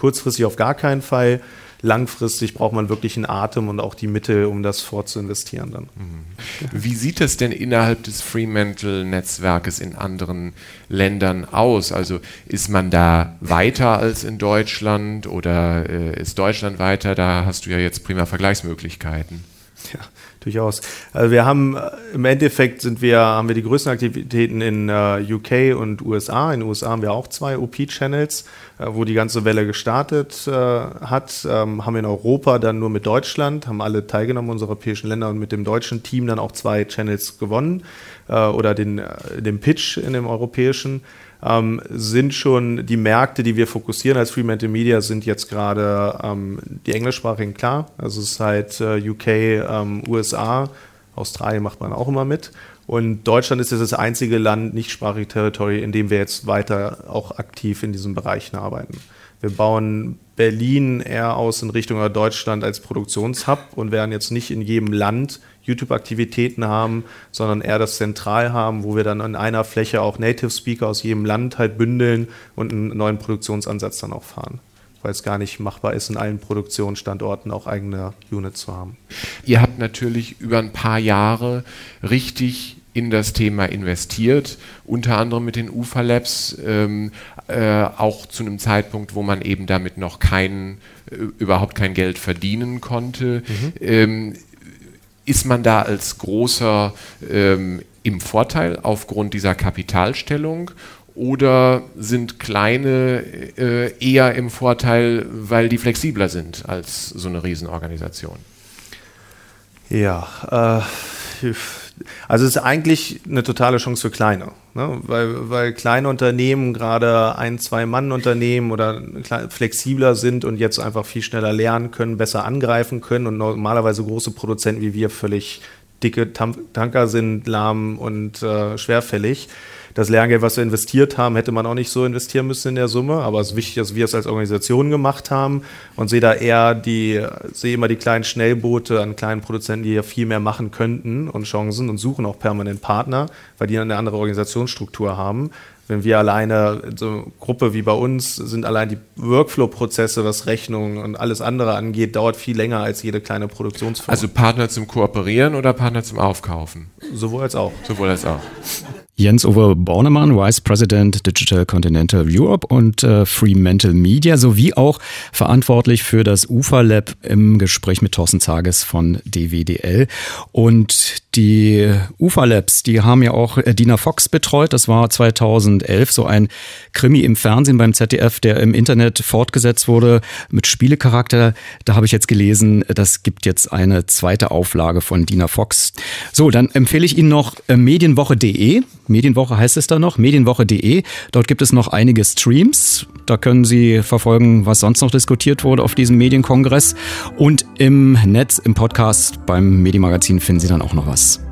kurzfristig auf gar keinen Fall. Langfristig braucht man wirklich einen Atem und auch die Mittel, um das vorzuinvestieren dann. Wie sieht das denn innerhalb des Fremantle-Netzwerkes in anderen Ländern aus? Also ist man da weiter als in Deutschland oder äh, ist Deutschland weiter? Da hast du ja jetzt prima Vergleichsmöglichkeiten. Ja, durchaus. Also wir haben im Endeffekt sind wir, haben wir die größten Aktivitäten in äh, U K und U S A. In den U S A haben wir auch zwei O P-Channels, äh, wo die ganze Welle gestartet äh, hat. Ähm, haben wir in Europa dann nur mit Deutschland, haben alle teilgenommen, unsere europäischen Länder, und mit dem deutschen Team dann auch zwei Channels gewonnen äh, oder den, äh, den Pitch in dem europäischen. Ähm, sind schon die Märkte, die wir fokussieren als Fremantle Media, sind jetzt gerade ähm, die englischsprachigen, klar. Also es ist halt äh, U K, ähm, U S A, Australien macht man auch immer mit. Und Deutschland ist jetzt das einzige Land, nichtsprachige Territory, in dem wir jetzt weiter auch aktiv in diesen Bereichen arbeiten. Wir bauen Berlin eher aus in Richtung Deutschland als Produktionshub und werden jetzt nicht in jedem Land YouTube-Aktivitäten haben, sondern eher das zentral haben, wo wir dann an einer Fläche auch Native Speaker aus jedem Land halt bündeln und einen neuen Produktionsansatz dann auch fahren, weil es gar nicht machbar ist, in allen Produktionsstandorten auch eigene Units zu haben. Ihr habt natürlich über ein paar Jahre richtig in das Thema investiert, unter anderem mit den U F A Labs, ähm, äh, auch zu einem Zeitpunkt, wo man eben damit noch kein, äh, überhaupt kein Geld verdienen konnte. Mhm. Ähm, ist man da als Großer ähm, im Vorteil aufgrund dieser Kapitalstellung? Oder sind Kleine äh, eher im Vorteil, weil die flexibler sind als so eine Riesenorganisation? Ja, äh, also es ist eigentlich eine totale Chance für Kleine, ne? weil, weil kleine Unternehmen, gerade ein-, zwei-Mann-Unternehmen oder flexibler sind und jetzt einfach viel schneller lernen können, besser angreifen können, und normalerweise große Produzenten wie wir völlig dicke Tanker sind, lahm und äh, schwerfällig. Das Lerngeld, was wir investiert haben, hätte man auch nicht so investieren müssen in der Summe, aber es ist wichtig, dass wir es als Organisation gemacht haben, und sehe da eher die, sehe immer die kleinen Schnellboote an kleinen Produzenten, die ja viel mehr machen könnten und Chancen, und suchen auch permanent Partner, weil die eine andere Organisationsstruktur haben. Wenn wir alleine, so eine Gruppe wie bei uns, sind allein die Workflow-Prozesse, was Rechnungen und alles andere angeht, dauert viel länger als jede kleine Produktionsfirma. Also Partner zum Kooperieren oder Partner zum Aufkaufen? Sowohl als auch. Sowohl als auch. Jens-Uwe Bornemann, Vice President Digital Continental Europe und äh, Fremantle Media, sowie auch verantwortlich für das U F A Lab, im Gespräch mit Thorsten Zages von D W D L. Und die U F A Labs, die haben ja auch Dina Fox betreut. Das war zweitausendelf so ein Krimi im Fernsehen beim Z D F, der im Internet fortgesetzt wurde mit Spielecharakter. Da habe ich jetzt gelesen, das gibt jetzt eine zweite Auflage von Dina Fox. So, dann empfehle ich Ihnen noch äh, medienwoche punkt de. Medienwoche heißt es da noch, medienwoche punkt de. Dort gibt es noch einige Streams. Da können Sie verfolgen, was sonst noch diskutiert wurde auf diesem Medienkongress. Und im Netz, im Podcast, beim Medienmagazin finden Sie dann auch noch was.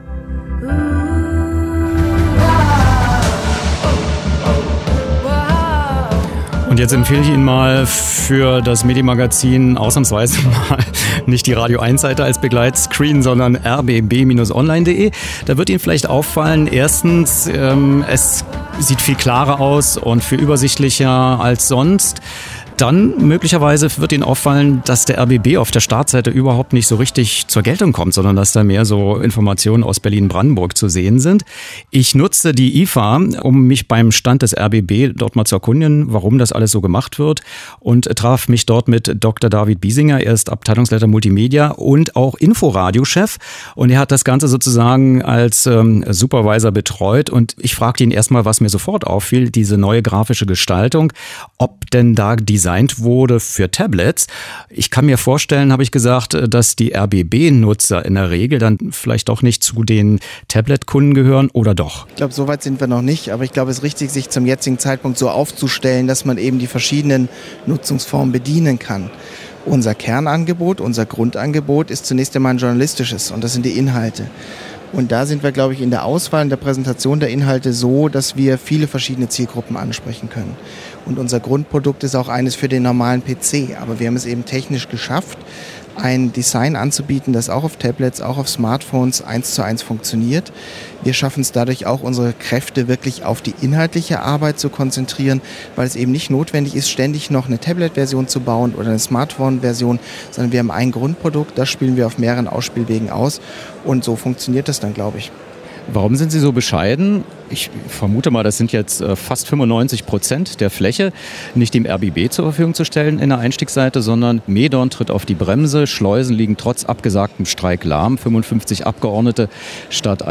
Und jetzt empfehle ich Ihnen mal für das Medienmagazin ausnahmsweise mal nicht die Radio eins Seite als Begleitscreen, sondern r b b Bindestrich online punkt de. Da wird Ihnen vielleicht auffallen, erstens, ähm, es sieht viel klarer aus und viel übersichtlicher als sonst. Dann möglicherweise wird Ihnen auffallen, dass der R B B auf der Startseite überhaupt nicht so richtig zur Geltung kommt, sondern dass da mehr so Informationen aus Berlin-Brandenburg zu sehen sind. Ich nutze die I F A, um mich beim Stand des R B B dort mal zu erkundigen, warum das alles so gemacht wird, und traf mich dort mit Doktor David Biesinger. Er ist Abteilungsleiter Multimedia und auch Inforadio-Chef, und er hat das Ganze sozusagen als ähm, Supervisor betreut, und ich fragte ihn erstmal, was mir sofort auffiel, diese neue grafische Gestaltung, ob denn da Design wurde für Tablets. Ich kann mir vorstellen, habe ich gesagt, dass die R B B-Nutzer in der Regel dann vielleicht doch nicht zu den Tablet-Kunden gehören, oder doch? Ich glaube, so weit sind wir noch nicht, aber ich glaube, es ist richtig, sich zum jetzigen Zeitpunkt so aufzustellen, dass man eben die verschiedenen Nutzungsformen bedienen kann. Unser Kernangebot, unser Grundangebot ist zunächst einmal ein journalistisches, und das sind die Inhalte. Und da sind wir, glaube ich, in der Auswahl und der Präsentation der Inhalte so, dass wir viele verschiedene Zielgruppen ansprechen können. Und unser Grundprodukt ist auch eines für den normalen P C. Aber wir haben es eben technisch geschafft, ein Design anzubieten, das auch auf Tablets, auch auf Smartphones eins zu eins funktioniert. Wir schaffen es dadurch auch, unsere Kräfte wirklich auf die inhaltliche Arbeit zu konzentrieren, weil es eben nicht notwendig ist, ständig noch eine Tablet-Version zu bauen oder eine Smartphone-Version, sondern wir haben ein Grundprodukt, das spielen wir auf mehreren Ausspielwegen aus und so funktioniert das dann, glaube ich. Warum sind Sie so bescheiden? Ich vermute mal, das sind jetzt fast fünfundneunzig Prozent der Fläche, nicht dem R B B zur Verfügung zu stellen in der Einstiegsseite, sondern Medon tritt auf die Bremse, Schleusen liegen trotz abgesagtem Streik lahm, fünfundfünfzig Abgeordnete statt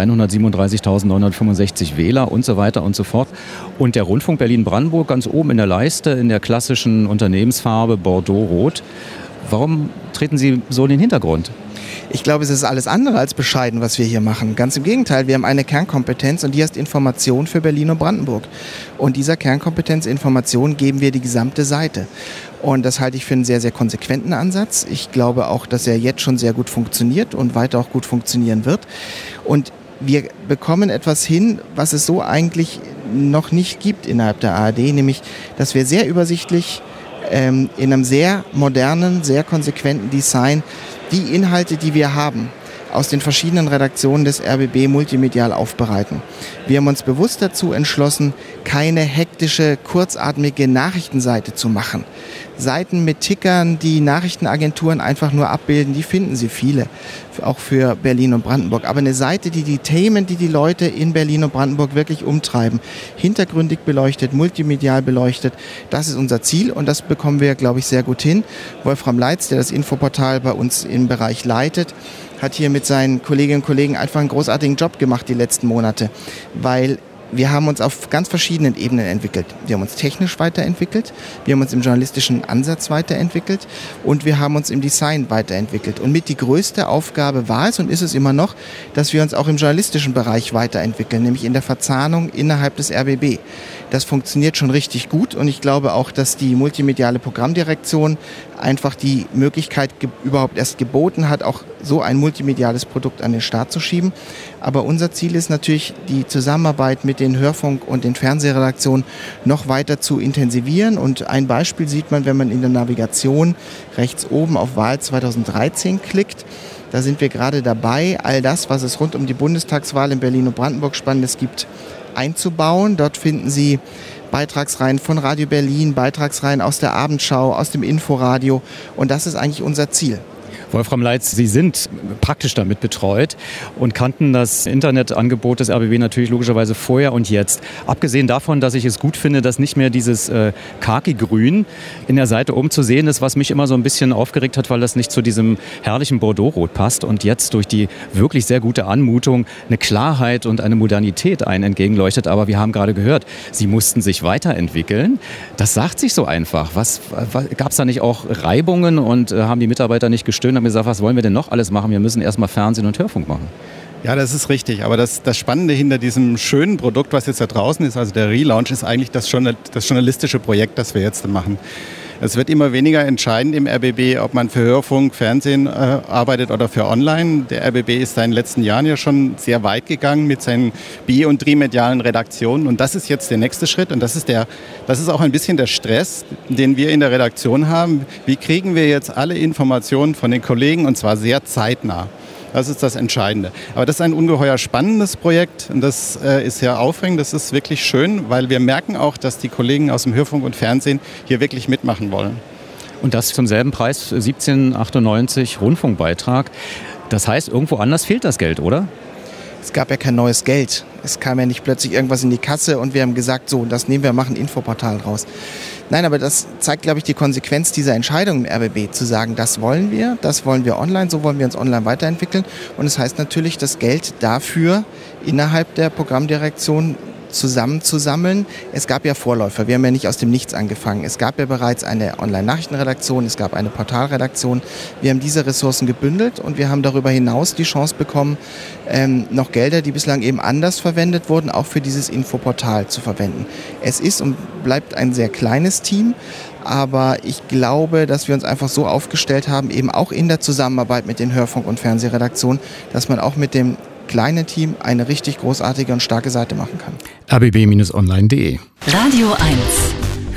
hundertsiebenunddreißigtausendneunhundertfünfundsechzig Wähler und so weiter und so fort. Und der Rundfunk Berlin-Brandenburg ganz oben in der Leiste in der klassischen Unternehmensfarbe Bordeaux-Rot. Warum treten Sie so in den Hintergrund? Ich glaube, es ist alles andere als bescheiden, was wir hier machen. Ganz im Gegenteil, wir haben eine Kernkompetenz und die heißt Information für Berlin und Brandenburg. Und dieser Kernkompetenz Information geben wir die gesamte Seite. Und das halte ich für einen sehr, sehr konsequenten Ansatz. Ich glaube auch, dass er jetzt schon sehr gut funktioniert und weiter auch gut funktionieren wird. Und wir bekommen etwas hin, was es so eigentlich noch nicht gibt innerhalb der A R D, nämlich, dass wir sehr übersichtlich ähm, in einem sehr modernen, sehr konsequenten Design die Inhalte, die wir haben, aus den verschiedenen Redaktionen des R B B multimedial aufbereiten. Wir haben uns bewusst dazu entschlossen, keine hektische, kurzatmige Nachrichtenseite zu machen. Seiten mit Tickern, die Nachrichtenagenturen einfach nur abbilden, die finden Sie viele, auch für Berlin und Brandenburg. Aber eine Seite, die die Themen, die die Leute in Berlin und Brandenburg wirklich umtreiben, hintergründig beleuchtet, multimedial beleuchtet, das ist unser Ziel und das bekommen wir, glaube ich, sehr gut hin. Wolfram Leitz, der das Infoportal bei uns im Bereich leitet, hat hier mit seinen Kolleginnen und Kollegen einfach einen großartigen Job gemacht die letzten Monate, weil wir haben uns auf ganz verschiedenen Ebenen entwickelt. Wir haben uns technisch weiterentwickelt, wir haben uns im journalistischen Ansatz weiterentwickelt und wir haben uns im Design weiterentwickelt. Und mit die größte Aufgabe war es und ist es immer noch, dass wir uns auch im journalistischen Bereich weiterentwickeln, nämlich in der Verzahnung innerhalb des R B B. Das funktioniert schon richtig gut und ich glaube auch, dass die multimediale Programmdirektion einfach die Möglichkeit ge- überhaupt erst geboten hat, auch so ein multimediales Produkt an den Start zu schieben. Aber unser Ziel ist natürlich, die Zusammenarbeit mit den Hörfunk- und den Fernsehredaktionen noch weiter zu intensivieren. Und ein Beispiel sieht man, wenn man in der Navigation rechts oben auf Wahl zweitausenddreizehn klickt. Da sind wir gerade dabei, all das, was es rund um die Bundestagswahl in Berlin und Brandenburg Spannendes gibt, einzubauen. Dort finden Sie Beitragsreihen von Radio Berlin, Beitragsreihen aus der Abendschau, aus dem Inforadio und das ist eigentlich unser Ziel. Wolfram Leitz, Sie sind praktisch damit betreut und kannten das Internetangebot des R B B natürlich logischerweise vorher und jetzt. Abgesehen davon, dass ich es gut finde, dass nicht mehr dieses äh, Khaki-Grün in der Seite oben zu sehen ist, was mich immer so ein bisschen aufgeregt hat, weil das nicht zu diesem herrlichen Bordeaux-Rot passt und jetzt durch die wirklich sehr gute Anmutung eine Klarheit und eine Modernität einen entgegenleuchtet. Aber wir haben gerade gehört, Sie mussten sich weiterentwickeln. Das sagt sich so einfach. Was, was gab es da nicht auch Reibungen und äh, haben die Mitarbeiter nicht gestöhnt? Haben gesagt, was wollen wir denn noch alles machen? Wir müssen erstmal Fernsehen und Hörfunk machen. Ja, das ist richtig. Aber das, das Spannende hinter diesem schönen Produkt, was jetzt da draußen ist, also der Relaunch, ist eigentlich das, das journalistische Projekt, das wir jetzt machen. Es wird immer weniger entscheidend im R B B, ob man für Hörfunk, Fernsehen äh, arbeitet oder für Online. Der R B B ist da in den letzten Jahren ja schon sehr weit gegangen mit seinen bi- und trimedialen Redaktionen. Und das ist jetzt der nächste Schritt. Und das ist, der, das ist auch ein bisschen der Stress, den wir in der Redaktion haben. Wie kriegen wir jetzt alle Informationen von den Kollegen und zwar sehr zeitnah? Das ist das Entscheidende. Aber das ist ein ungeheuer spannendes Projekt und das äh, ist sehr aufregend, das ist wirklich schön, weil wir merken auch, dass die Kollegen aus dem Hörfunk und Fernsehen hier wirklich mitmachen wollen. Und das zum selben Preis, siebzehn achtundneunzig Rundfunkbeitrag. Das heißt, irgendwo anders fehlt das Geld, oder? Es gab ja kein neues Geld. Es kam ja nicht plötzlich irgendwas in die Kasse und wir haben gesagt, so, das nehmen wir, machen ein Infoportal draus. Nein, aber das zeigt, glaube ich, die Konsequenz dieser Entscheidung im R B B, zu sagen, das wollen wir, das wollen wir online, so wollen wir uns online weiterentwickeln. Und es das heißt natürlich, das Geld dafür innerhalb der Programmdirektion zusammenzusammeln. Es gab ja Vorläufer, wir haben ja nicht aus dem Nichts angefangen. Es gab ja bereits eine Online-Nachrichtenredaktion, es gab eine Portalredaktion. Wir haben diese Ressourcen gebündelt und wir haben darüber hinaus die Chance bekommen, ähm, noch Gelder, die bislang eben anders verwendet wurden, auch für dieses Infoportal zu verwenden. Es ist und bleibt ein sehr kleines Team, aber ich glaube, dass wir uns einfach so aufgestellt haben, eben auch in der Zusammenarbeit mit den Hörfunk- und Fernsehredaktionen, dass man auch mit dem kleinen Team eine richtig großartige und starke Seite machen kann. r b b Bindestrich online punkt de Radio eins.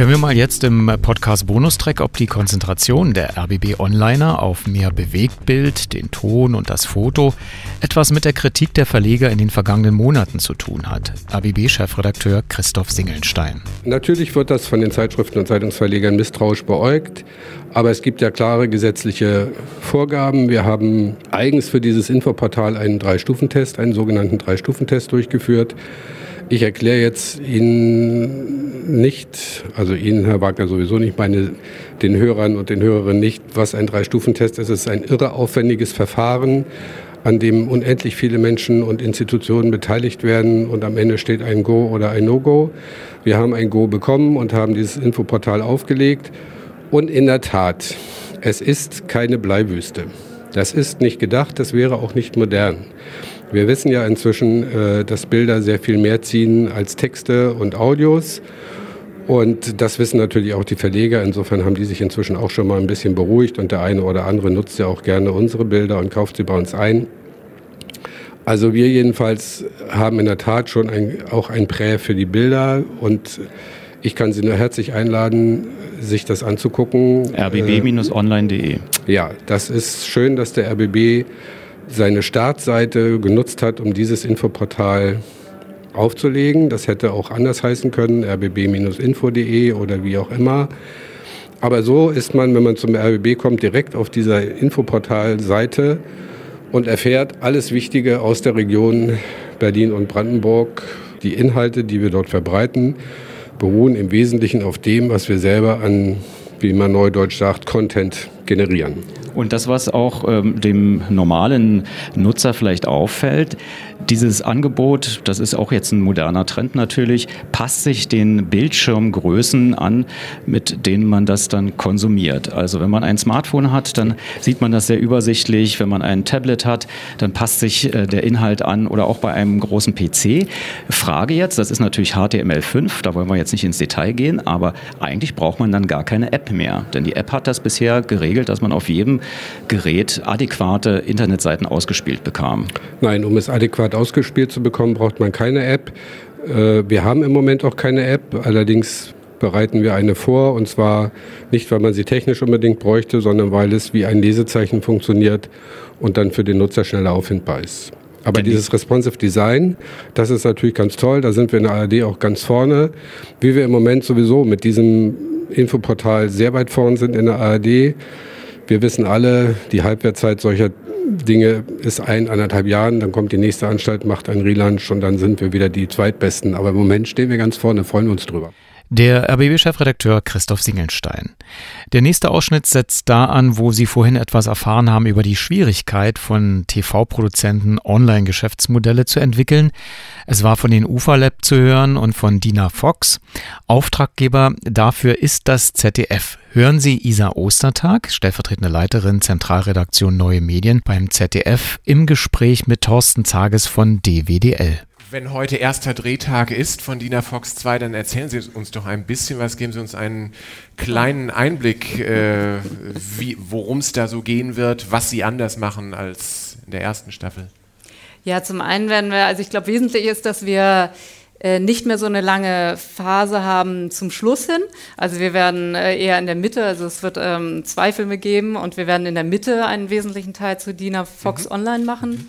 Hören wir mal jetzt im Podcast-Bonustrack, ob die Konzentration der R B B-Onliner auf mehr Bewegtbild, den Ton und das Foto etwas mit der Kritik der Verleger in den vergangenen Monaten zu tun hat. R B B-Chefredakteur Christoph Singelnstein. Natürlich wird das von den Zeitschriften und Zeitungsverlegern misstrauisch beäugt, aber es gibt ja klare gesetzliche Vorgaben. Wir haben eigens für dieses Infoportal einen Drei-Stufen-Test, einen sogenannten Drei-Stufen-Test durchgeführt. Ich erkläre jetzt Ihnen nicht, also Ihnen, Herr Wagner, sowieso nicht, meine, den Hörern und den Hörerinnen nicht, was ein Drei-Stufen-Test ist. Es ist ein irre aufwendiges Verfahren, an dem unendlich viele Menschen und Institutionen beteiligt werden und am Ende steht ein Go oder ein No-Go. Wir haben ein Go bekommen und haben dieses Infoportal aufgelegt und in der Tat, es ist keine Bleiwüste. Das ist nicht gedacht, das wäre auch nicht modern. Wir wissen ja inzwischen, dass Bilder sehr viel mehr ziehen als Texte und Audios. Und das wissen natürlich auch die Verleger. Insofern haben die sich inzwischen auch schon mal ein bisschen beruhigt. Und der eine oder andere nutzt ja auch gerne unsere Bilder und kauft sie bei uns ein. Also wir jedenfalls haben in der Tat schon ein, auch ein Prä für die Bilder. Und ich kann Sie nur herzlich einladen, sich das anzugucken. r b b Bindestrich online punkt de. Ja, das ist schön, dass der R B B seine Startseite genutzt hat, um dieses Infoportal aufzulegen. Das hätte auch anders heißen können, r b b Bindestrich info punkt de oder wie auch immer. Aber so ist man, wenn man zum R B B kommt, direkt auf dieser Infoportal-Seite und erfährt alles Wichtige aus der Region Berlin und Brandenburg. Die Inhalte, die wir dort verbreiten, beruhen im Wesentlichen auf dem, was wir selber an, wie man neudeutsch sagt, Content generieren. Und das, was auch ähm, dem normalen Nutzer vielleicht auffällt, dieses Angebot, das ist auch jetzt ein moderner Trend natürlich, passt sich den Bildschirmgrößen an, mit denen man das dann konsumiert. Also wenn man ein Smartphone hat, dann sieht man das sehr übersichtlich. Wenn man ein Tablet hat, dann passt sich äh, der Inhalt an oder auch bei einem großen P C. Frage jetzt, das ist natürlich H T M L fünf, da wollen wir jetzt nicht ins Detail gehen, aber eigentlich braucht man dann gar keine App mehr. Denn die App hat das bisher geregelt, dass man auf jedem Gerät adäquate Internetseiten ausgespielt bekam. Nein, um es adäquat ausgespielt zu bekommen, braucht man keine App. Wir haben im Moment auch keine App, allerdings bereiten wir eine vor, und zwar nicht, weil man sie technisch unbedingt bräuchte, sondern weil es wie ein Lesezeichen funktioniert und dann für den Nutzer schneller auffindbar ist. Aber dieses Responsive Design, das ist natürlich ganz toll, da sind wir in der A R D auch ganz vorne, wie wir im Moment sowieso mit diesem Infoportal sehr weit vorn sind in der A R D. Wir wissen alle, die Halbwertszeit solcher Dinge ist ein, anderthalb Jahren, dann kommt die nächste Anstalt, macht einen Relaunch und dann sind wir wieder die Zweitbesten. Aber im Moment stehen wir ganz vorne, freuen wir uns drüber. Der R B B-Chefredakteur Christoph Singelnstein. Der nächste Ausschnitt setzt da an, wo Sie vorhin etwas erfahren haben über die Schwierigkeit von T V-Produzenten, Online-Geschäftsmodelle zu entwickeln. Es war von den UFA Lab zu hören und von Dina Fox. Auftraggeber dafür ist das Z D F. Hören Sie Isa Ostertag, stellvertretende Leiterin Zentralredaktion Neue Medien beim Z D F, im Gespräch mit Thorsten Zages von D W D L. Wenn heute erster Drehtag ist von Dina Fox zwei, dann erzählen Sie uns doch ein bisschen was, geben Sie uns einen kleinen Einblick, äh, worum es da so gehen wird, was Sie anders machen als in der ersten Staffel. Ja, zum einen werden wir, also ich glaube, wesentlich ist, dass wir äh, nicht mehr so eine lange Phase haben zum Schluss hin. Also wir werden äh, eher in der Mitte, also es wird ähm, zwei Filme geben und wir werden in der Mitte einen wesentlichen Teil zu Dina Fox mhm. online machen. Mhm.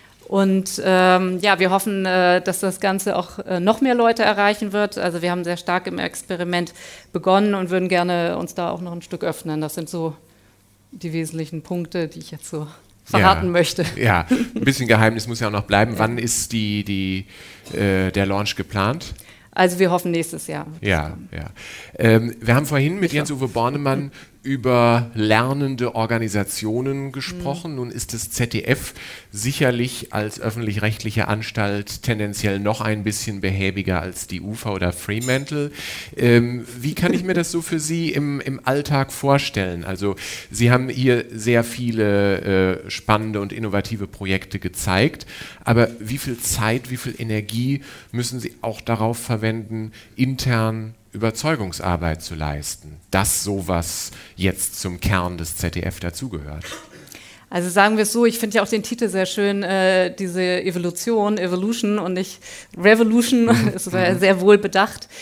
Und ähm, ja, wir hoffen, äh, dass das Ganze auch äh, noch mehr Leute erreichen wird. Also wir haben sehr stark im Experiment begonnen und würden gerne uns da auch noch ein Stück öffnen. Das sind so die wesentlichen Punkte, die ich jetzt so verraten ja, möchte. Ja, ein bisschen Geheimnis muss ja auch noch bleiben. Ja. Wann ist die, die, äh, der Launch geplant? Also wir hoffen nächstes Jahr. Ja, ja. Ähm, wir haben vorhin mit Jens-Uwe Bornemann über lernende Organisationen gesprochen. Mhm. Nun ist das Z D F sicherlich als öffentlich-rechtliche Anstalt tendenziell noch ein bisschen behäbiger als die UFA oder Fremantle. Ähm, wie kann ich mir das so für Sie im, im Alltag vorstellen? Also Sie haben hier sehr viele äh, spannende und innovative Projekte gezeigt, aber wie viel Zeit, wie viel Energie müssen Sie auch darauf verwenden, intern Überzeugungsarbeit zu leisten, dass sowas jetzt zum Kern des Z D F dazugehört? Also sagen wir es so, ich finde ja auch den Titel sehr schön, äh, diese Evolution, Evolution und nicht Revolution, es war ja sehr wohl bedacht.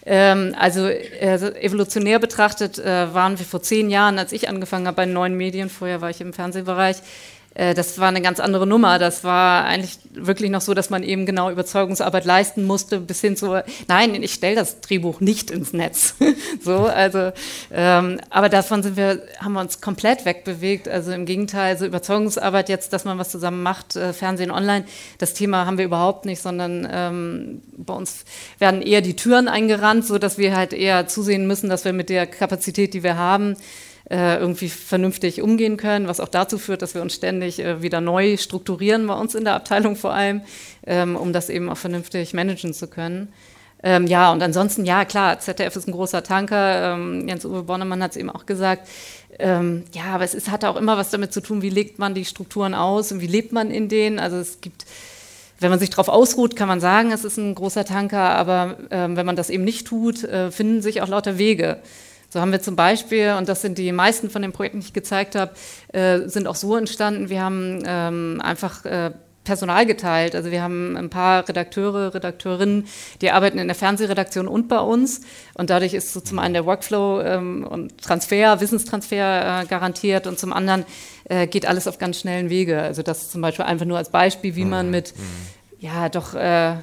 Ähm, also äh, evolutionär betrachtet äh, waren wir vor zehn Jahren, als ich angefangen habe bei neuen Medien, vorher war ich im Fernsehbereich, das war eine ganz andere Nummer. Das war eigentlich wirklich noch so, dass man eben genau Überzeugungsarbeit leisten musste, bis hin zu, nein, ich stelle das Drehbuch nicht ins Netz. so, also, ähm, aber davon sind wir, haben wir uns komplett wegbewegt. Also im Gegenteil, so Überzeugungsarbeit jetzt, dass man was zusammen macht, äh, Fernsehen online, das Thema haben wir überhaupt nicht, sondern ähm, bei uns werden eher die Türen eingerannt, so dass wir halt eher zusehen müssen, dass wir mit der Kapazität, die wir haben, irgendwie vernünftig umgehen können, was auch dazu führt, dass wir uns ständig äh, wieder neu strukturieren, bei uns in der Abteilung vor allem, ähm, um das eben auch vernünftig managen zu können. Ähm, ja, und ansonsten, ja klar, Z D F ist ein großer Tanker, ähm, Jens-Uwe Bornemann hat es eben auch gesagt, ähm, ja, aber es ist, hat auch immer was damit zu tun, wie legt man die Strukturen aus und wie lebt man in denen, also es gibt, wenn man sich darauf ausruht, kann man sagen, es ist ein großer Tanker, aber ähm, wenn man das eben nicht tut, äh, finden sich auch lauter Wege. So haben wir zum Beispiel, und das sind die meisten von den Projekten, die ich gezeigt habe, äh, sind auch so entstanden, wir haben ähm, einfach äh, Personal geteilt. Also wir haben ein paar Redakteure, Redakteurinnen, die arbeiten in der Fernsehredaktion und bei uns. Und dadurch ist so zum einen der Workflow ähm, und Transfer, Wissenstransfer äh, garantiert und zum anderen äh, geht alles auf ganz schnellen Wege. Also das ist zum Beispiel einfach nur als Beispiel, wie man mit ja doch äh,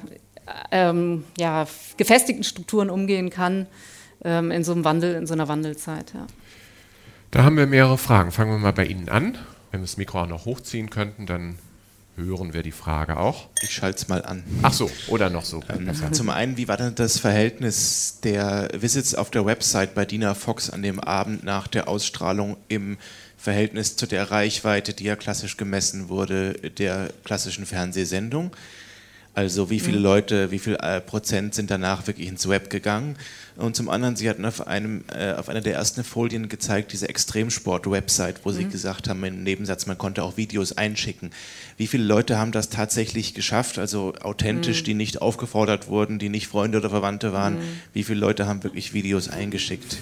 ähm, ja, gefestigten Strukturen umgehen kann. In so einem Wandel, in so einer Wandelzeit, ja. Da haben wir mehrere Fragen. Fangen wir mal bei Ihnen an. Wenn wir das Mikro auch noch hochziehen könnten, dann hören wir die Frage auch. Ich schalte es mal an. Ach so, oder noch so. Ähm, zum einen, wie war denn das Verhältnis der Visits auf der Website bei Dina Fox an dem Abend nach der Ausstrahlung im Verhältnis zu der Reichweite, die ja klassisch gemessen wurde, der klassischen Fernsehsendung? Also wie viele Leute, wie viel äh, Prozent sind danach wirklich ins Web gegangen? Und zum anderen, Sie hatten auf, einem, äh, auf einer der ersten Folien gezeigt, diese Extremsport-Website, wo mhm. Sie gesagt haben im Nebensatz, man konnte auch Videos einschicken. Wie viele Leute haben das tatsächlich geschafft, also authentisch, mhm. die nicht aufgefordert wurden, die nicht Freunde oder Verwandte waren? Mhm. Wie viele Leute haben wirklich Videos eingeschickt?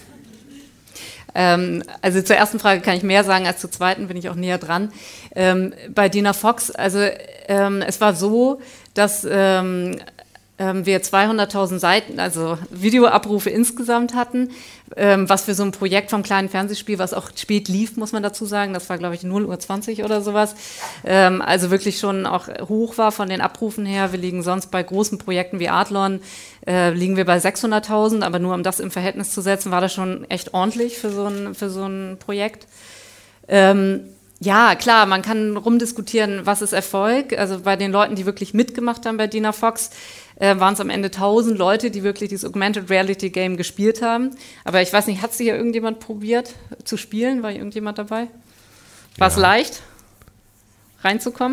Ähm, also zur ersten Frage kann ich mehr sagen, als zur zweiten bin ich auch näher dran. Ähm, bei Dina Fox, also ähm, es war so, dass ähm, ähm, wir zweihunderttausend Seiten, also Videoabrufe insgesamt hatten, ähm, was für so ein Projekt vom kleinen Fernsehspiel, was auch spät lief, muss man dazu sagen, das war glaube ich null Uhr zwanzig oder sowas, ähm, also wirklich schon auch hoch war von den Abrufen her. Wir liegen sonst bei großen Projekten wie Adlon, äh, liegen wir bei sechshunderttausend, aber nur um das im Verhältnis zu setzen, war das schon echt ordentlich für so ein, für so ein Projekt. Ähm, Ja, klar, man kann rumdiskutieren, was ist Erfolg. Also bei den Leuten, die wirklich mitgemacht haben bei Dina Fox, äh, waren es am Ende tausend Leute, die wirklich dieses Augmented Reality Game gespielt haben. Aber ich weiß nicht, hat sich hier irgendjemand probiert zu spielen? War irgendjemand dabei? War es ja. leicht, reinzukommen?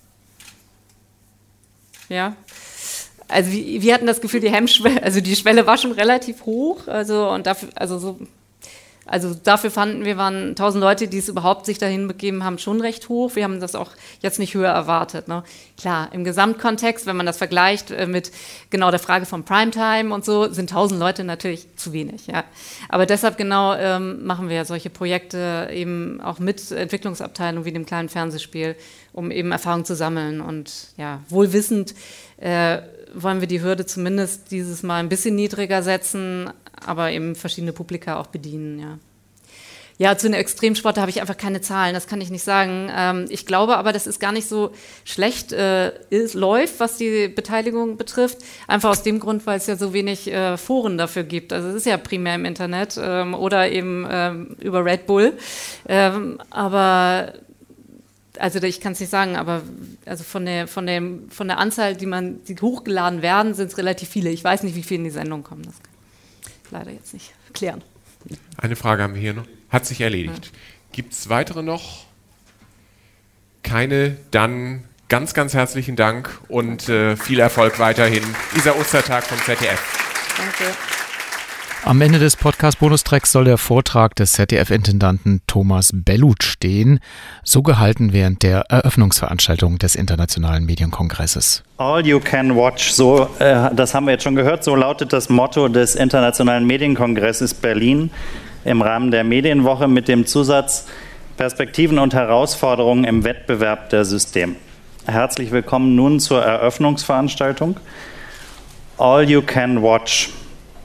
Ja. Also wir, wir hatten das Gefühl, die Hemmschwelle, also die Schwelle war schon relativ hoch. Also und dafür, also so. Also dafür fanden wir, waren tausend Leute, die es überhaupt sich dahin begeben haben, schon recht hoch. Wir haben das auch jetzt nicht höher erwartet. Ne? Klar, im Gesamtkontext, wenn man das vergleicht mit genau der Frage von Primetime und so, sind tausend Leute natürlich zu wenig. Ja. Aber deshalb genau ähm, machen wir solche Projekte eben auch mit Entwicklungsabteilungen wie dem kleinen Fernsehspiel, um eben Erfahrung zu sammeln. Und ja, wohlwissend äh, wollen wir die Hürde zumindest dieses Mal ein bisschen niedriger setzen, aber eben verschiedene Publika auch bedienen, ja. Ja, zu den Extremsportler habe ich einfach keine Zahlen, das kann ich nicht sagen. Ähm, ich glaube aber, dass es gar nicht so schlecht äh, ist, läuft, was die Beteiligung betrifft. Einfach aus dem Grund, weil es ja so wenig äh, Foren dafür gibt. Also es ist ja primär im Internet ähm, oder eben ähm, über Red Bull. Ähm, aber also ich kann es nicht sagen, aber also von der, von, der, von der Anzahl, die, man, die hochgeladen werden, sind es relativ viele. Ich weiß nicht, wie viele in die Sendung kommen. Das kann ich leider jetzt nicht klären. Eine Frage haben wir hier noch. Hat sich erledigt. Ja. Gibt es weitere noch? Keine? Dann ganz, ganz herzlichen Dank und äh, viel Erfolg weiterhin. Dieser Ostertag vom Z D F. Danke. Am Ende des Podcast-Bonustracks soll der Vortrag des Z D F-Intendanten Thomas Bellut stehen, so gehalten während der Eröffnungsveranstaltung des Internationalen Medienkongresses. All you can watch, so, äh, das haben wir jetzt schon gehört, so lautet das Motto des Internationalen Medienkongresses Berlin im Rahmen der Medienwoche mit dem Zusatz Perspektiven und Herausforderungen im Wettbewerb der Systeme. Herzlich willkommen nun zur Eröffnungsveranstaltung. All you can watch.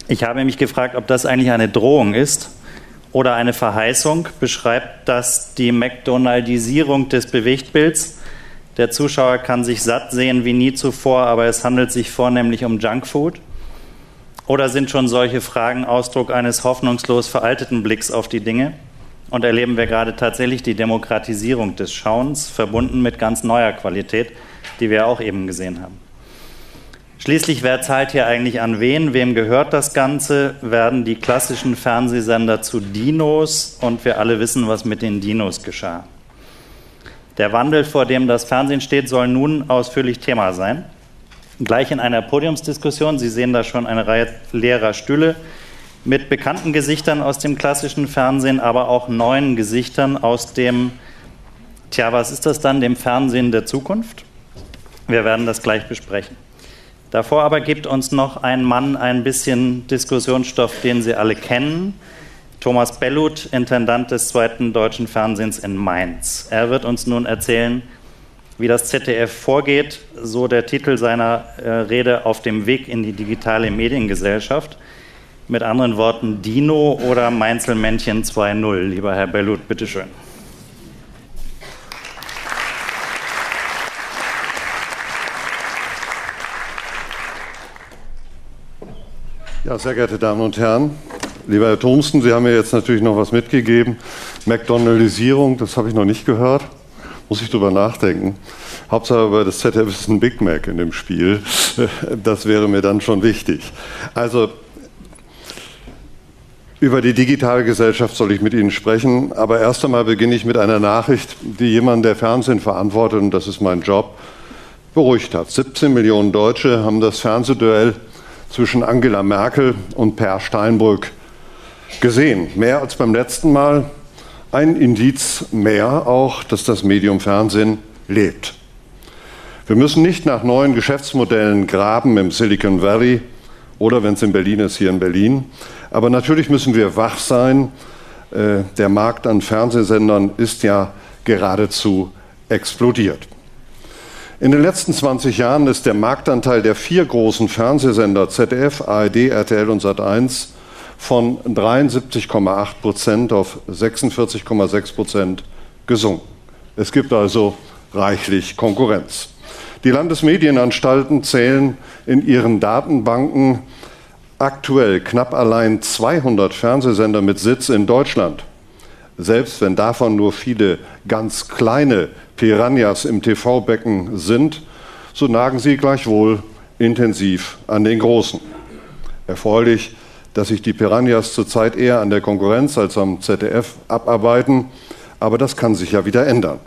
Ich habe mich gefragt, ob das eigentlich eine Drohung ist oder eine Verheißung. Beschreibt das die McDonaldisierung des Bewegtbilds? Der Zuschauer kann sich satt sehen wie nie zuvor, aber es handelt sich vornehmlich um Junkfood. Oder sind schon solche Fragen Ausdruck eines hoffnungslos veralteten Blicks auf die Dinge? Und erleben wir gerade tatsächlich die Demokratisierung des Schauens, verbunden mit ganz neuer Qualität, die wir auch eben gesehen haben? Schließlich, wer zahlt hier eigentlich an wen? Wem gehört das Ganze? Werden die klassischen Fernsehsender zu Dinos? Und wir alle wissen, was mit den Dinos geschah. Der Wandel, vor dem das Fernsehen steht, soll nun ausführlich Thema sein. Gleich in einer Podiumsdiskussion, Sie sehen da schon eine Reihe leerer Stühle, mit bekannten Gesichtern aus dem klassischen Fernsehen, aber auch neuen Gesichtern aus dem, tja, was ist das dann, dem Fernsehen der Zukunft? Wir werden das gleich besprechen. Davor aber gibt uns noch ein Mann ein bisschen Diskussionsstoff, den Sie alle kennen. Thomas Belluth, Intendant des zweiten deutschen Fernsehens in Mainz. Er wird uns nun erzählen, wie das Z D F vorgeht, so der Titel seiner äh, Rede, auf dem Weg in die digitale Mediengesellschaft. Mit anderen Worten, Dino oder Mainzelmännchen zwei null. Lieber Herr Belluth, bitteschön. Ja, sehr geehrte Damen und Herren, lieber Herr Thomsen, Sie haben mir jetzt natürlich noch was mitgegeben. McDonaldisierung, das habe ich noch nicht gehört. Muss ich drüber nachdenken. Hauptsache bei das Z D F ist ein Big Mac in dem Spiel. Das wäre mir dann schon wichtig. Also über die digitale Gesellschaft soll ich mit Ihnen sprechen. Aber erst einmal beginne ich mit einer Nachricht, die jemand, der Fernsehen verantwortet, und das ist mein Job, beruhigt hat. siebzehn Millionen Deutsche haben das Fernsehduell zwischen Angela Merkel und Per Steinbrück gesehen. Mehr als beim letzten Mal. Ein Indiz mehr auch, dass das Medium Fernsehen lebt. Wir müssen nicht nach neuen Geschäftsmodellen graben im Silicon Valley oder, wenn es in Berlin ist, hier in Berlin. Aber natürlich müssen wir wach sein. Der Markt an Fernsehsendern ist ja geradezu explodiert. In den letzten zwanzig Jahren ist der Marktanteil der vier großen Fernsehsender Z D F, A R D, R T L und Sat eins von dreiundsiebzig Komma acht Prozent auf sechsundvierzig Komma sechs Prozent gesunken. Es gibt also reichlich Konkurrenz. Die Landesmedienanstalten zählen in ihren Datenbanken aktuell knapp allein zweihundert Fernsehsender mit Sitz in Deutschland. Selbst wenn davon nur viele ganz kleine Piranhas im T V-Becken sind, so nagen sie gleichwohl intensiv an den Großen. Erfreulich, dass sich die Piranhas zurzeit eher an der Konkurrenz als am Z D F abarbeiten, aber das kann sich ja wieder ändern.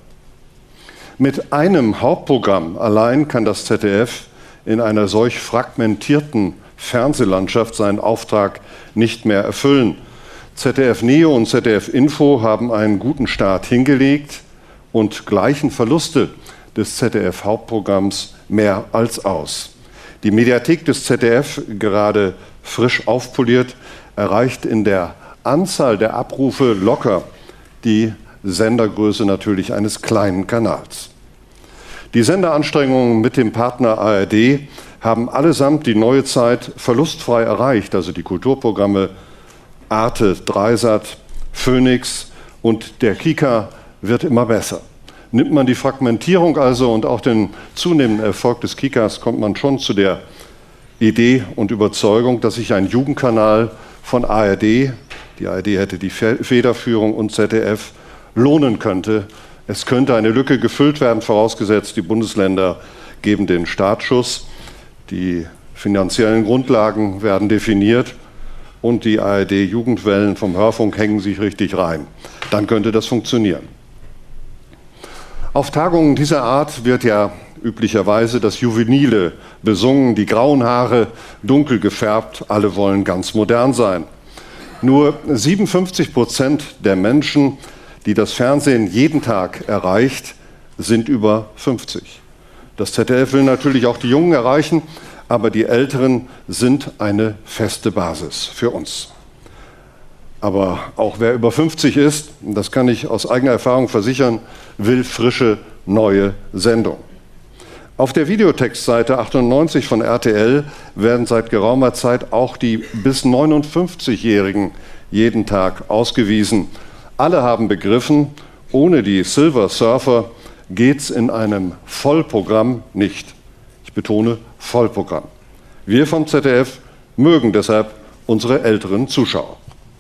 Mit einem Hauptprogramm allein kann das Z D F in einer solch fragmentierten Fernsehlandschaft seinen Auftrag nicht mehr erfüllen. Z D F Neo und Z D F Info haben einen guten Start hingelegt und gleichen Verluste des Z D F Hauptprogramms mehr als aus. Die Mediathek des Z D F, gerade frisch aufpoliert, erreicht in der Anzahl der Abrufe locker die Sendergröße natürlich eines kleinen Kanals. Die Senderanstrengungen mit dem Partner A R D haben allesamt die neue Zeit verlustfrei erreicht, also die Kulturprogramme Arte, Dreisat, Phoenix und der Kika wird immer besser. Nimmt man die Fragmentierung also und auch den zunehmenden Erfolg des Kikas, kommt man schon zu der Idee und Überzeugung, dass sich ein Jugendkanal von A R D, die A R D hätte die Federführung, und Z D F lohnen könnte. Es könnte eine Lücke gefüllt werden, vorausgesetzt die Bundesländer geben den Startschuss, die finanziellen Grundlagen werden definiert und die A R D-Jugendwellen vom Hörfunk hängen sich richtig rein. Dann könnte das funktionieren. Auf Tagungen dieser Art wird ja üblicherweise das Juvenile besungen, die grauen Haare dunkel gefärbt, alle wollen ganz modern sein. Nur siebenundfünfzig Prozent der Menschen, die das Fernsehen jeden Tag erreicht, sind über fünfzig. Das Z D F will natürlich auch die Jungen erreichen, aber die Älteren sind eine feste Basis für uns. Aber auch wer über fünfzig ist, das kann ich aus eigener Erfahrung versichern, will frische, neue Sendung. Auf der Videotextseite achtundneunzig von R T L werden seit geraumer Zeit auch die bis neunundfünfzigjährigen jeden Tag ausgewiesen. Alle haben begriffen, ohne die Silver Surfer geht's in einem Vollprogramm nicht. Ich betone Vollprogramm. Wir vom Z D F mögen deshalb unsere älteren Zuschauer.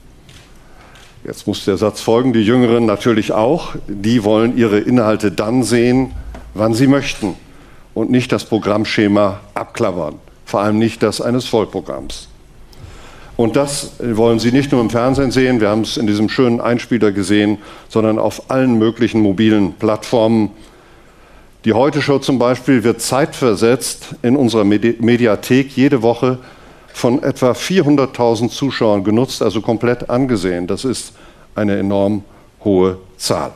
Jetzt muss der Satz folgen, die Jüngeren natürlich auch. Die wollen ihre Inhalte dann sehen, wann sie möchten und nicht das Programmschema abklappern, vor allem nicht das eines Vollprogramms. Und das wollen sie nicht nur im Fernsehen sehen, wir haben es in diesem schönen Einspieler gesehen, sondern auf allen möglichen mobilen Plattformen. Die Heute-Show zum Beispiel wird zeitversetzt in unserer Medi- Mediathek jede Woche von etwa vierhunderttausend Zuschauern genutzt, also komplett angesehen. Das ist eine enorm hohe Zahl.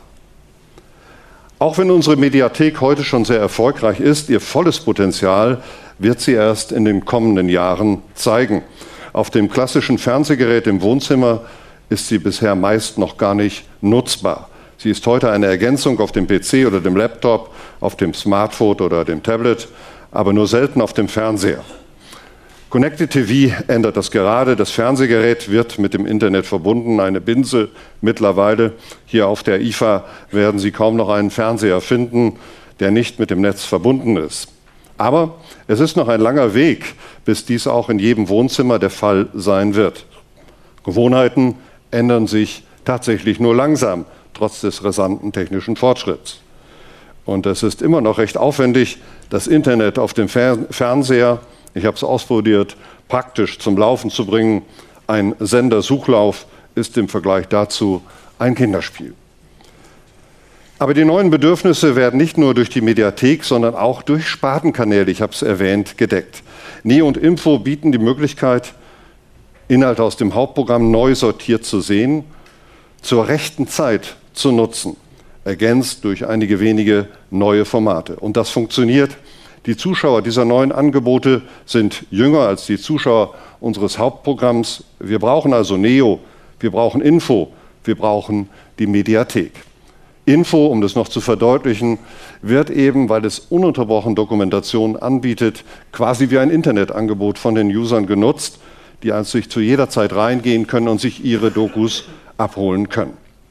Auch wenn unsere Mediathek heute schon sehr erfolgreich ist, ihr volles Potenzial wird sie erst in den kommenden Jahren zeigen. Auf dem klassischen Fernsehgerät im Wohnzimmer ist sie bisher meist noch gar nicht nutzbar. Sie ist heute eine Ergänzung auf dem P C oder dem Laptop, auf dem Smartphone oder dem Tablet, aber nur selten auf dem Fernseher. Connected T V ändert das gerade. Das Fernsehgerät wird mit dem Internet verbunden, eine Binse mittlerweile. Hier auf der I F A werden Sie kaum noch einen Fernseher finden, der nicht mit dem Netz verbunden ist. Aber es ist noch ein langer Weg, bis dies auch in jedem Wohnzimmer der Fall sein wird. Gewohnheiten ändern sich tatsächlich nur langsam, trotz des rasanten technischen Fortschritts. Und es ist immer noch recht aufwendig, das Internet auf dem Fer- Fernseher, ich habe es ausprobiert, praktisch zum Laufen zu bringen. Ein Sendersuchlauf ist im Vergleich dazu ein Kinderspiel. Aber die neuen Bedürfnisse werden nicht nur durch die Mediathek, sondern auch durch Spartenkanäle, ich habe es erwähnt, gedeckt. Neo und Info bieten die Möglichkeit, Inhalte aus dem Hauptprogramm neu sortiert zu sehen, zur rechten Zeit zu nutzen, ergänzt durch einige wenige neue Formate. Und das funktioniert. Die Zuschauer dieser neuen Angebote sind jünger als die Zuschauer unseres Hauptprogramms. Wir brauchen also Neo, wir brauchen Info, wir brauchen die Mediathek. Info, um das noch zu verdeutlichen, wird eben, weil es ununterbrochen Dokumentationen anbietet, quasi wie ein Internetangebot von den Usern genutzt, die also sich zu jeder Zeit reingehen können und sich ihre Dokus abholen können.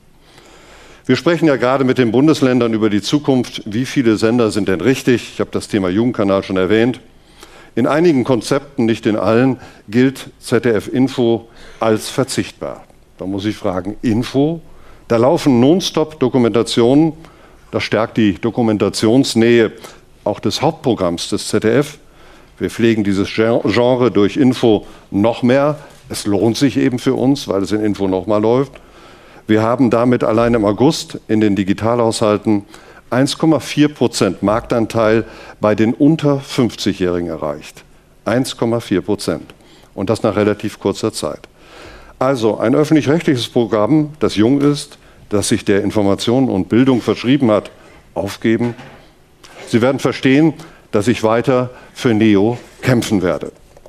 Wir sprechen ja gerade mit den Bundesländern über die Zukunft. Wie viele Sender sind denn richtig? Ich habe das Thema Jugendkanal schon erwähnt. In einigen Konzepten, nicht in allen, gilt Z D F Info als verzichtbar. Da muss ich fragen, Info? Da laufen nonstop Dokumentationen. Das stärkt die Dokumentationsnähe auch des Hauptprogramms des Z D F. Wir pflegen dieses Genre durch Info noch mehr. Es lohnt sich eben für uns, weil es in Info noch mal läuft. Wir haben damit allein im August in den Digitalhaushalten eins Komma vier Prozent Marktanteil bei den unter fünfzigjährigen erreicht. eins Komma vier Prozent. Und das nach relativ kurzer Zeit. Also ein öffentlich-rechtliches Programm, das jung ist, das sich der Information und Bildung verschrieben hat, aufgeben. Sie werden verstehen, dass ich weiter für Neo kämpfen werde.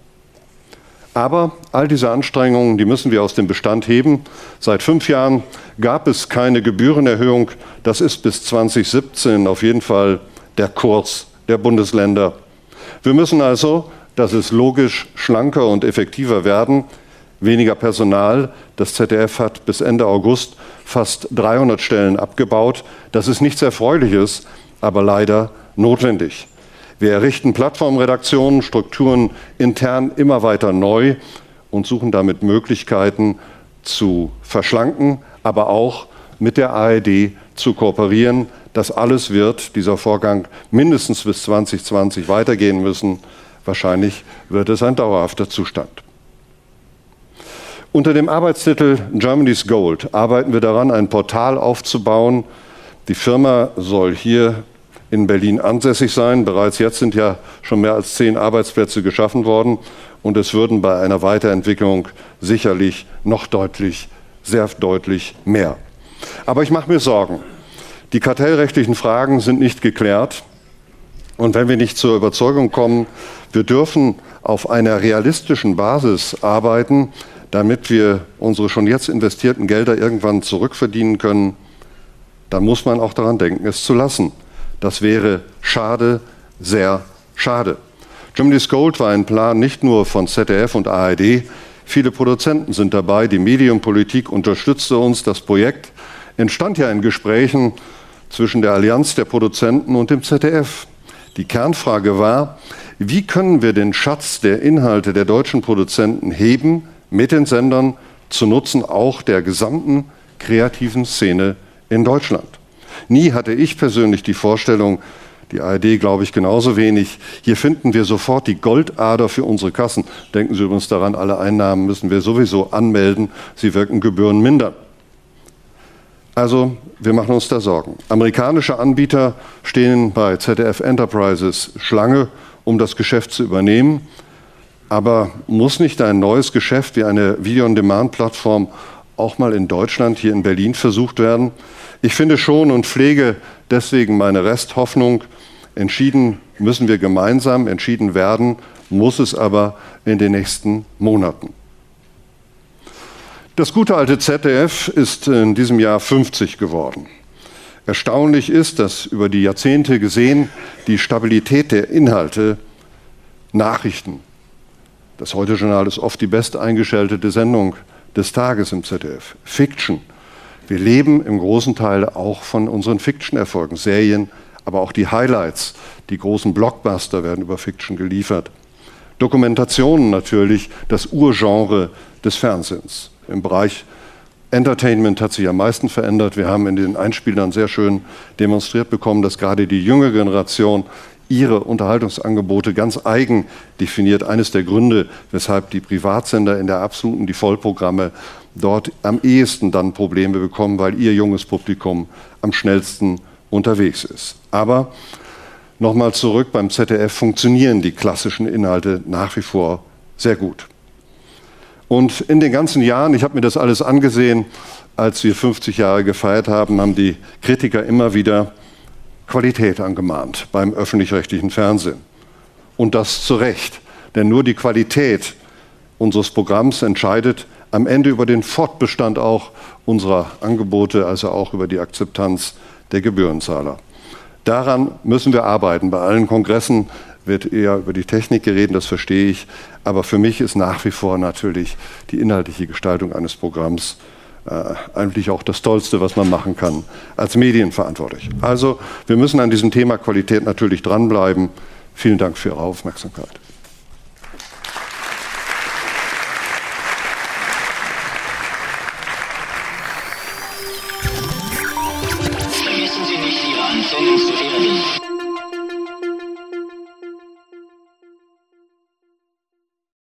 Aber all diese Anstrengungen, die müssen wir aus dem Bestand heben. Seit fünf Jahren gab es keine Gebührenerhöhung. Das ist bis zweitausendsiebzehn auf jeden Fall der Kurs der Bundesländer. Wir müssen also, das ist logisch, schlanker und effektiver werden. Weniger Personal. Das Z D F hat bis Ende August fast dreihundert Stellen abgebaut. Das ist nichts Erfreuliches, aber leider notwendig. Wir errichten Plattformredaktionen, Strukturen intern immer weiter neu und suchen damit Möglichkeiten zu verschlanken, aber auch mit der A R D zu kooperieren. Das alles wird, dieser Vorgang, mindestens bis zweitausendzwanzig weitergehen müssen. Wahrscheinlich wird es ein dauerhafter Zustand. Unter dem Arbeitstitel Germany's Gold arbeiten wir daran, ein Portal aufzubauen. Die Firma soll hier in Berlin ansässig sein. Bereits jetzt sind ja schon mehr als zehn Arbeitsplätze geschaffen worden und es würden bei einer Weiterentwicklung sicherlich noch deutlich, sehr deutlich mehr. Aber ich mache mir Sorgen. Die kartellrechtlichen Fragen sind nicht geklärt und wenn wir nicht zur Überzeugung kommen, wir dürfen auf einer realistischen Basis arbeiten, damit wir unsere schon jetzt investierten Gelder irgendwann zurückverdienen können, dann muss man auch daran denken, es zu lassen. Das wäre schade, sehr schade. Germany's Gold war ein Plan nicht nur von Z D F und A R D. Viele Produzenten sind dabei, die Medienpolitik unterstützte uns. Das Projekt entstand ja in Gesprächen zwischen der Allianz der Produzenten und dem Z D F. Die Kernfrage war, wie können wir den Schatz der Inhalte der deutschen Produzenten heben, mit den Sendern zu Nutzen auch der gesamten kreativen Szene in Deutschland. Nie hatte ich persönlich die Vorstellung, die A R D glaube ich genauso wenig, hier finden wir sofort die Goldader für unsere Kassen. Denken Sie übrigens daran, alle Einnahmen müssen wir sowieso anmelden, sie wirken gebührenmindernd. Also, wir machen uns da Sorgen. Amerikanische Anbieter stehen bei Z D F Enterprises Schlange, um das Geschäft zu übernehmen. Aber muss nicht ein neues Geschäft wie eine Video-on-Demand-Plattform auch mal in Deutschland, hier in Berlin, versucht werden? Ich finde schon und pflege deswegen meine Resthoffnung. Entschieden müssen wir gemeinsam, entschieden werden muss es aber in den nächsten Monaten. Das gute alte Z D F ist in diesem Jahr fünfzig geworden. Erstaunlich ist, dass über die Jahrzehnte gesehen die Stabilität der Inhalte, Nachrichten, das Heute-Journal ist oft die best eingeschaltete Sendung des Tages im Z D F, Fiction. Wir leben im großen Teil auch von unseren Fiction-Erfolgen, Serien, aber auch die Highlights, die großen Blockbuster werden über Fiction geliefert. Dokumentationen natürlich, das Urgenre des Fernsehens. Im Bereich Entertainment hat sich am meisten verändert. Wir haben in den Einspielern sehr schön demonstriert bekommen, dass gerade die junge Generation ihre Unterhaltungsangebote ganz eigen definiert. Eines der Gründe, weshalb die Privatsender in der absoluten, die Vollprogramme dort am ehesten dann Probleme bekommen, weil ihr junges Publikum am schnellsten unterwegs ist. Aber nochmal zurück, beim Z D F funktionieren die klassischen Inhalte nach wie vor sehr gut. Und in den ganzen Jahren, ich habe mir das alles angesehen, als wir fünfzig Jahre gefeiert haben, haben die Kritiker immer wieder Qualität angemahnt beim öffentlich-rechtlichen Fernsehen. Und das zu Recht, denn nur die Qualität unseres Programms entscheidet am Ende über den Fortbestand auch unserer Angebote, also auch über die Akzeptanz der Gebührenzahler. Daran müssen wir arbeiten. Bei allen Kongressen wird eher über die Technik geredet, das verstehe ich. Aber für mich ist nach wie vor natürlich die inhaltliche Gestaltung eines Programms äh, eigentlich auch das Tollste, was man machen kann, als medienverantwortlich. Also wir müssen an diesem Thema Qualität natürlich dranbleiben. Vielen Dank für Ihre Aufmerksamkeit. Vergessen Sie nicht, Ihre Antennen zu verifizieren.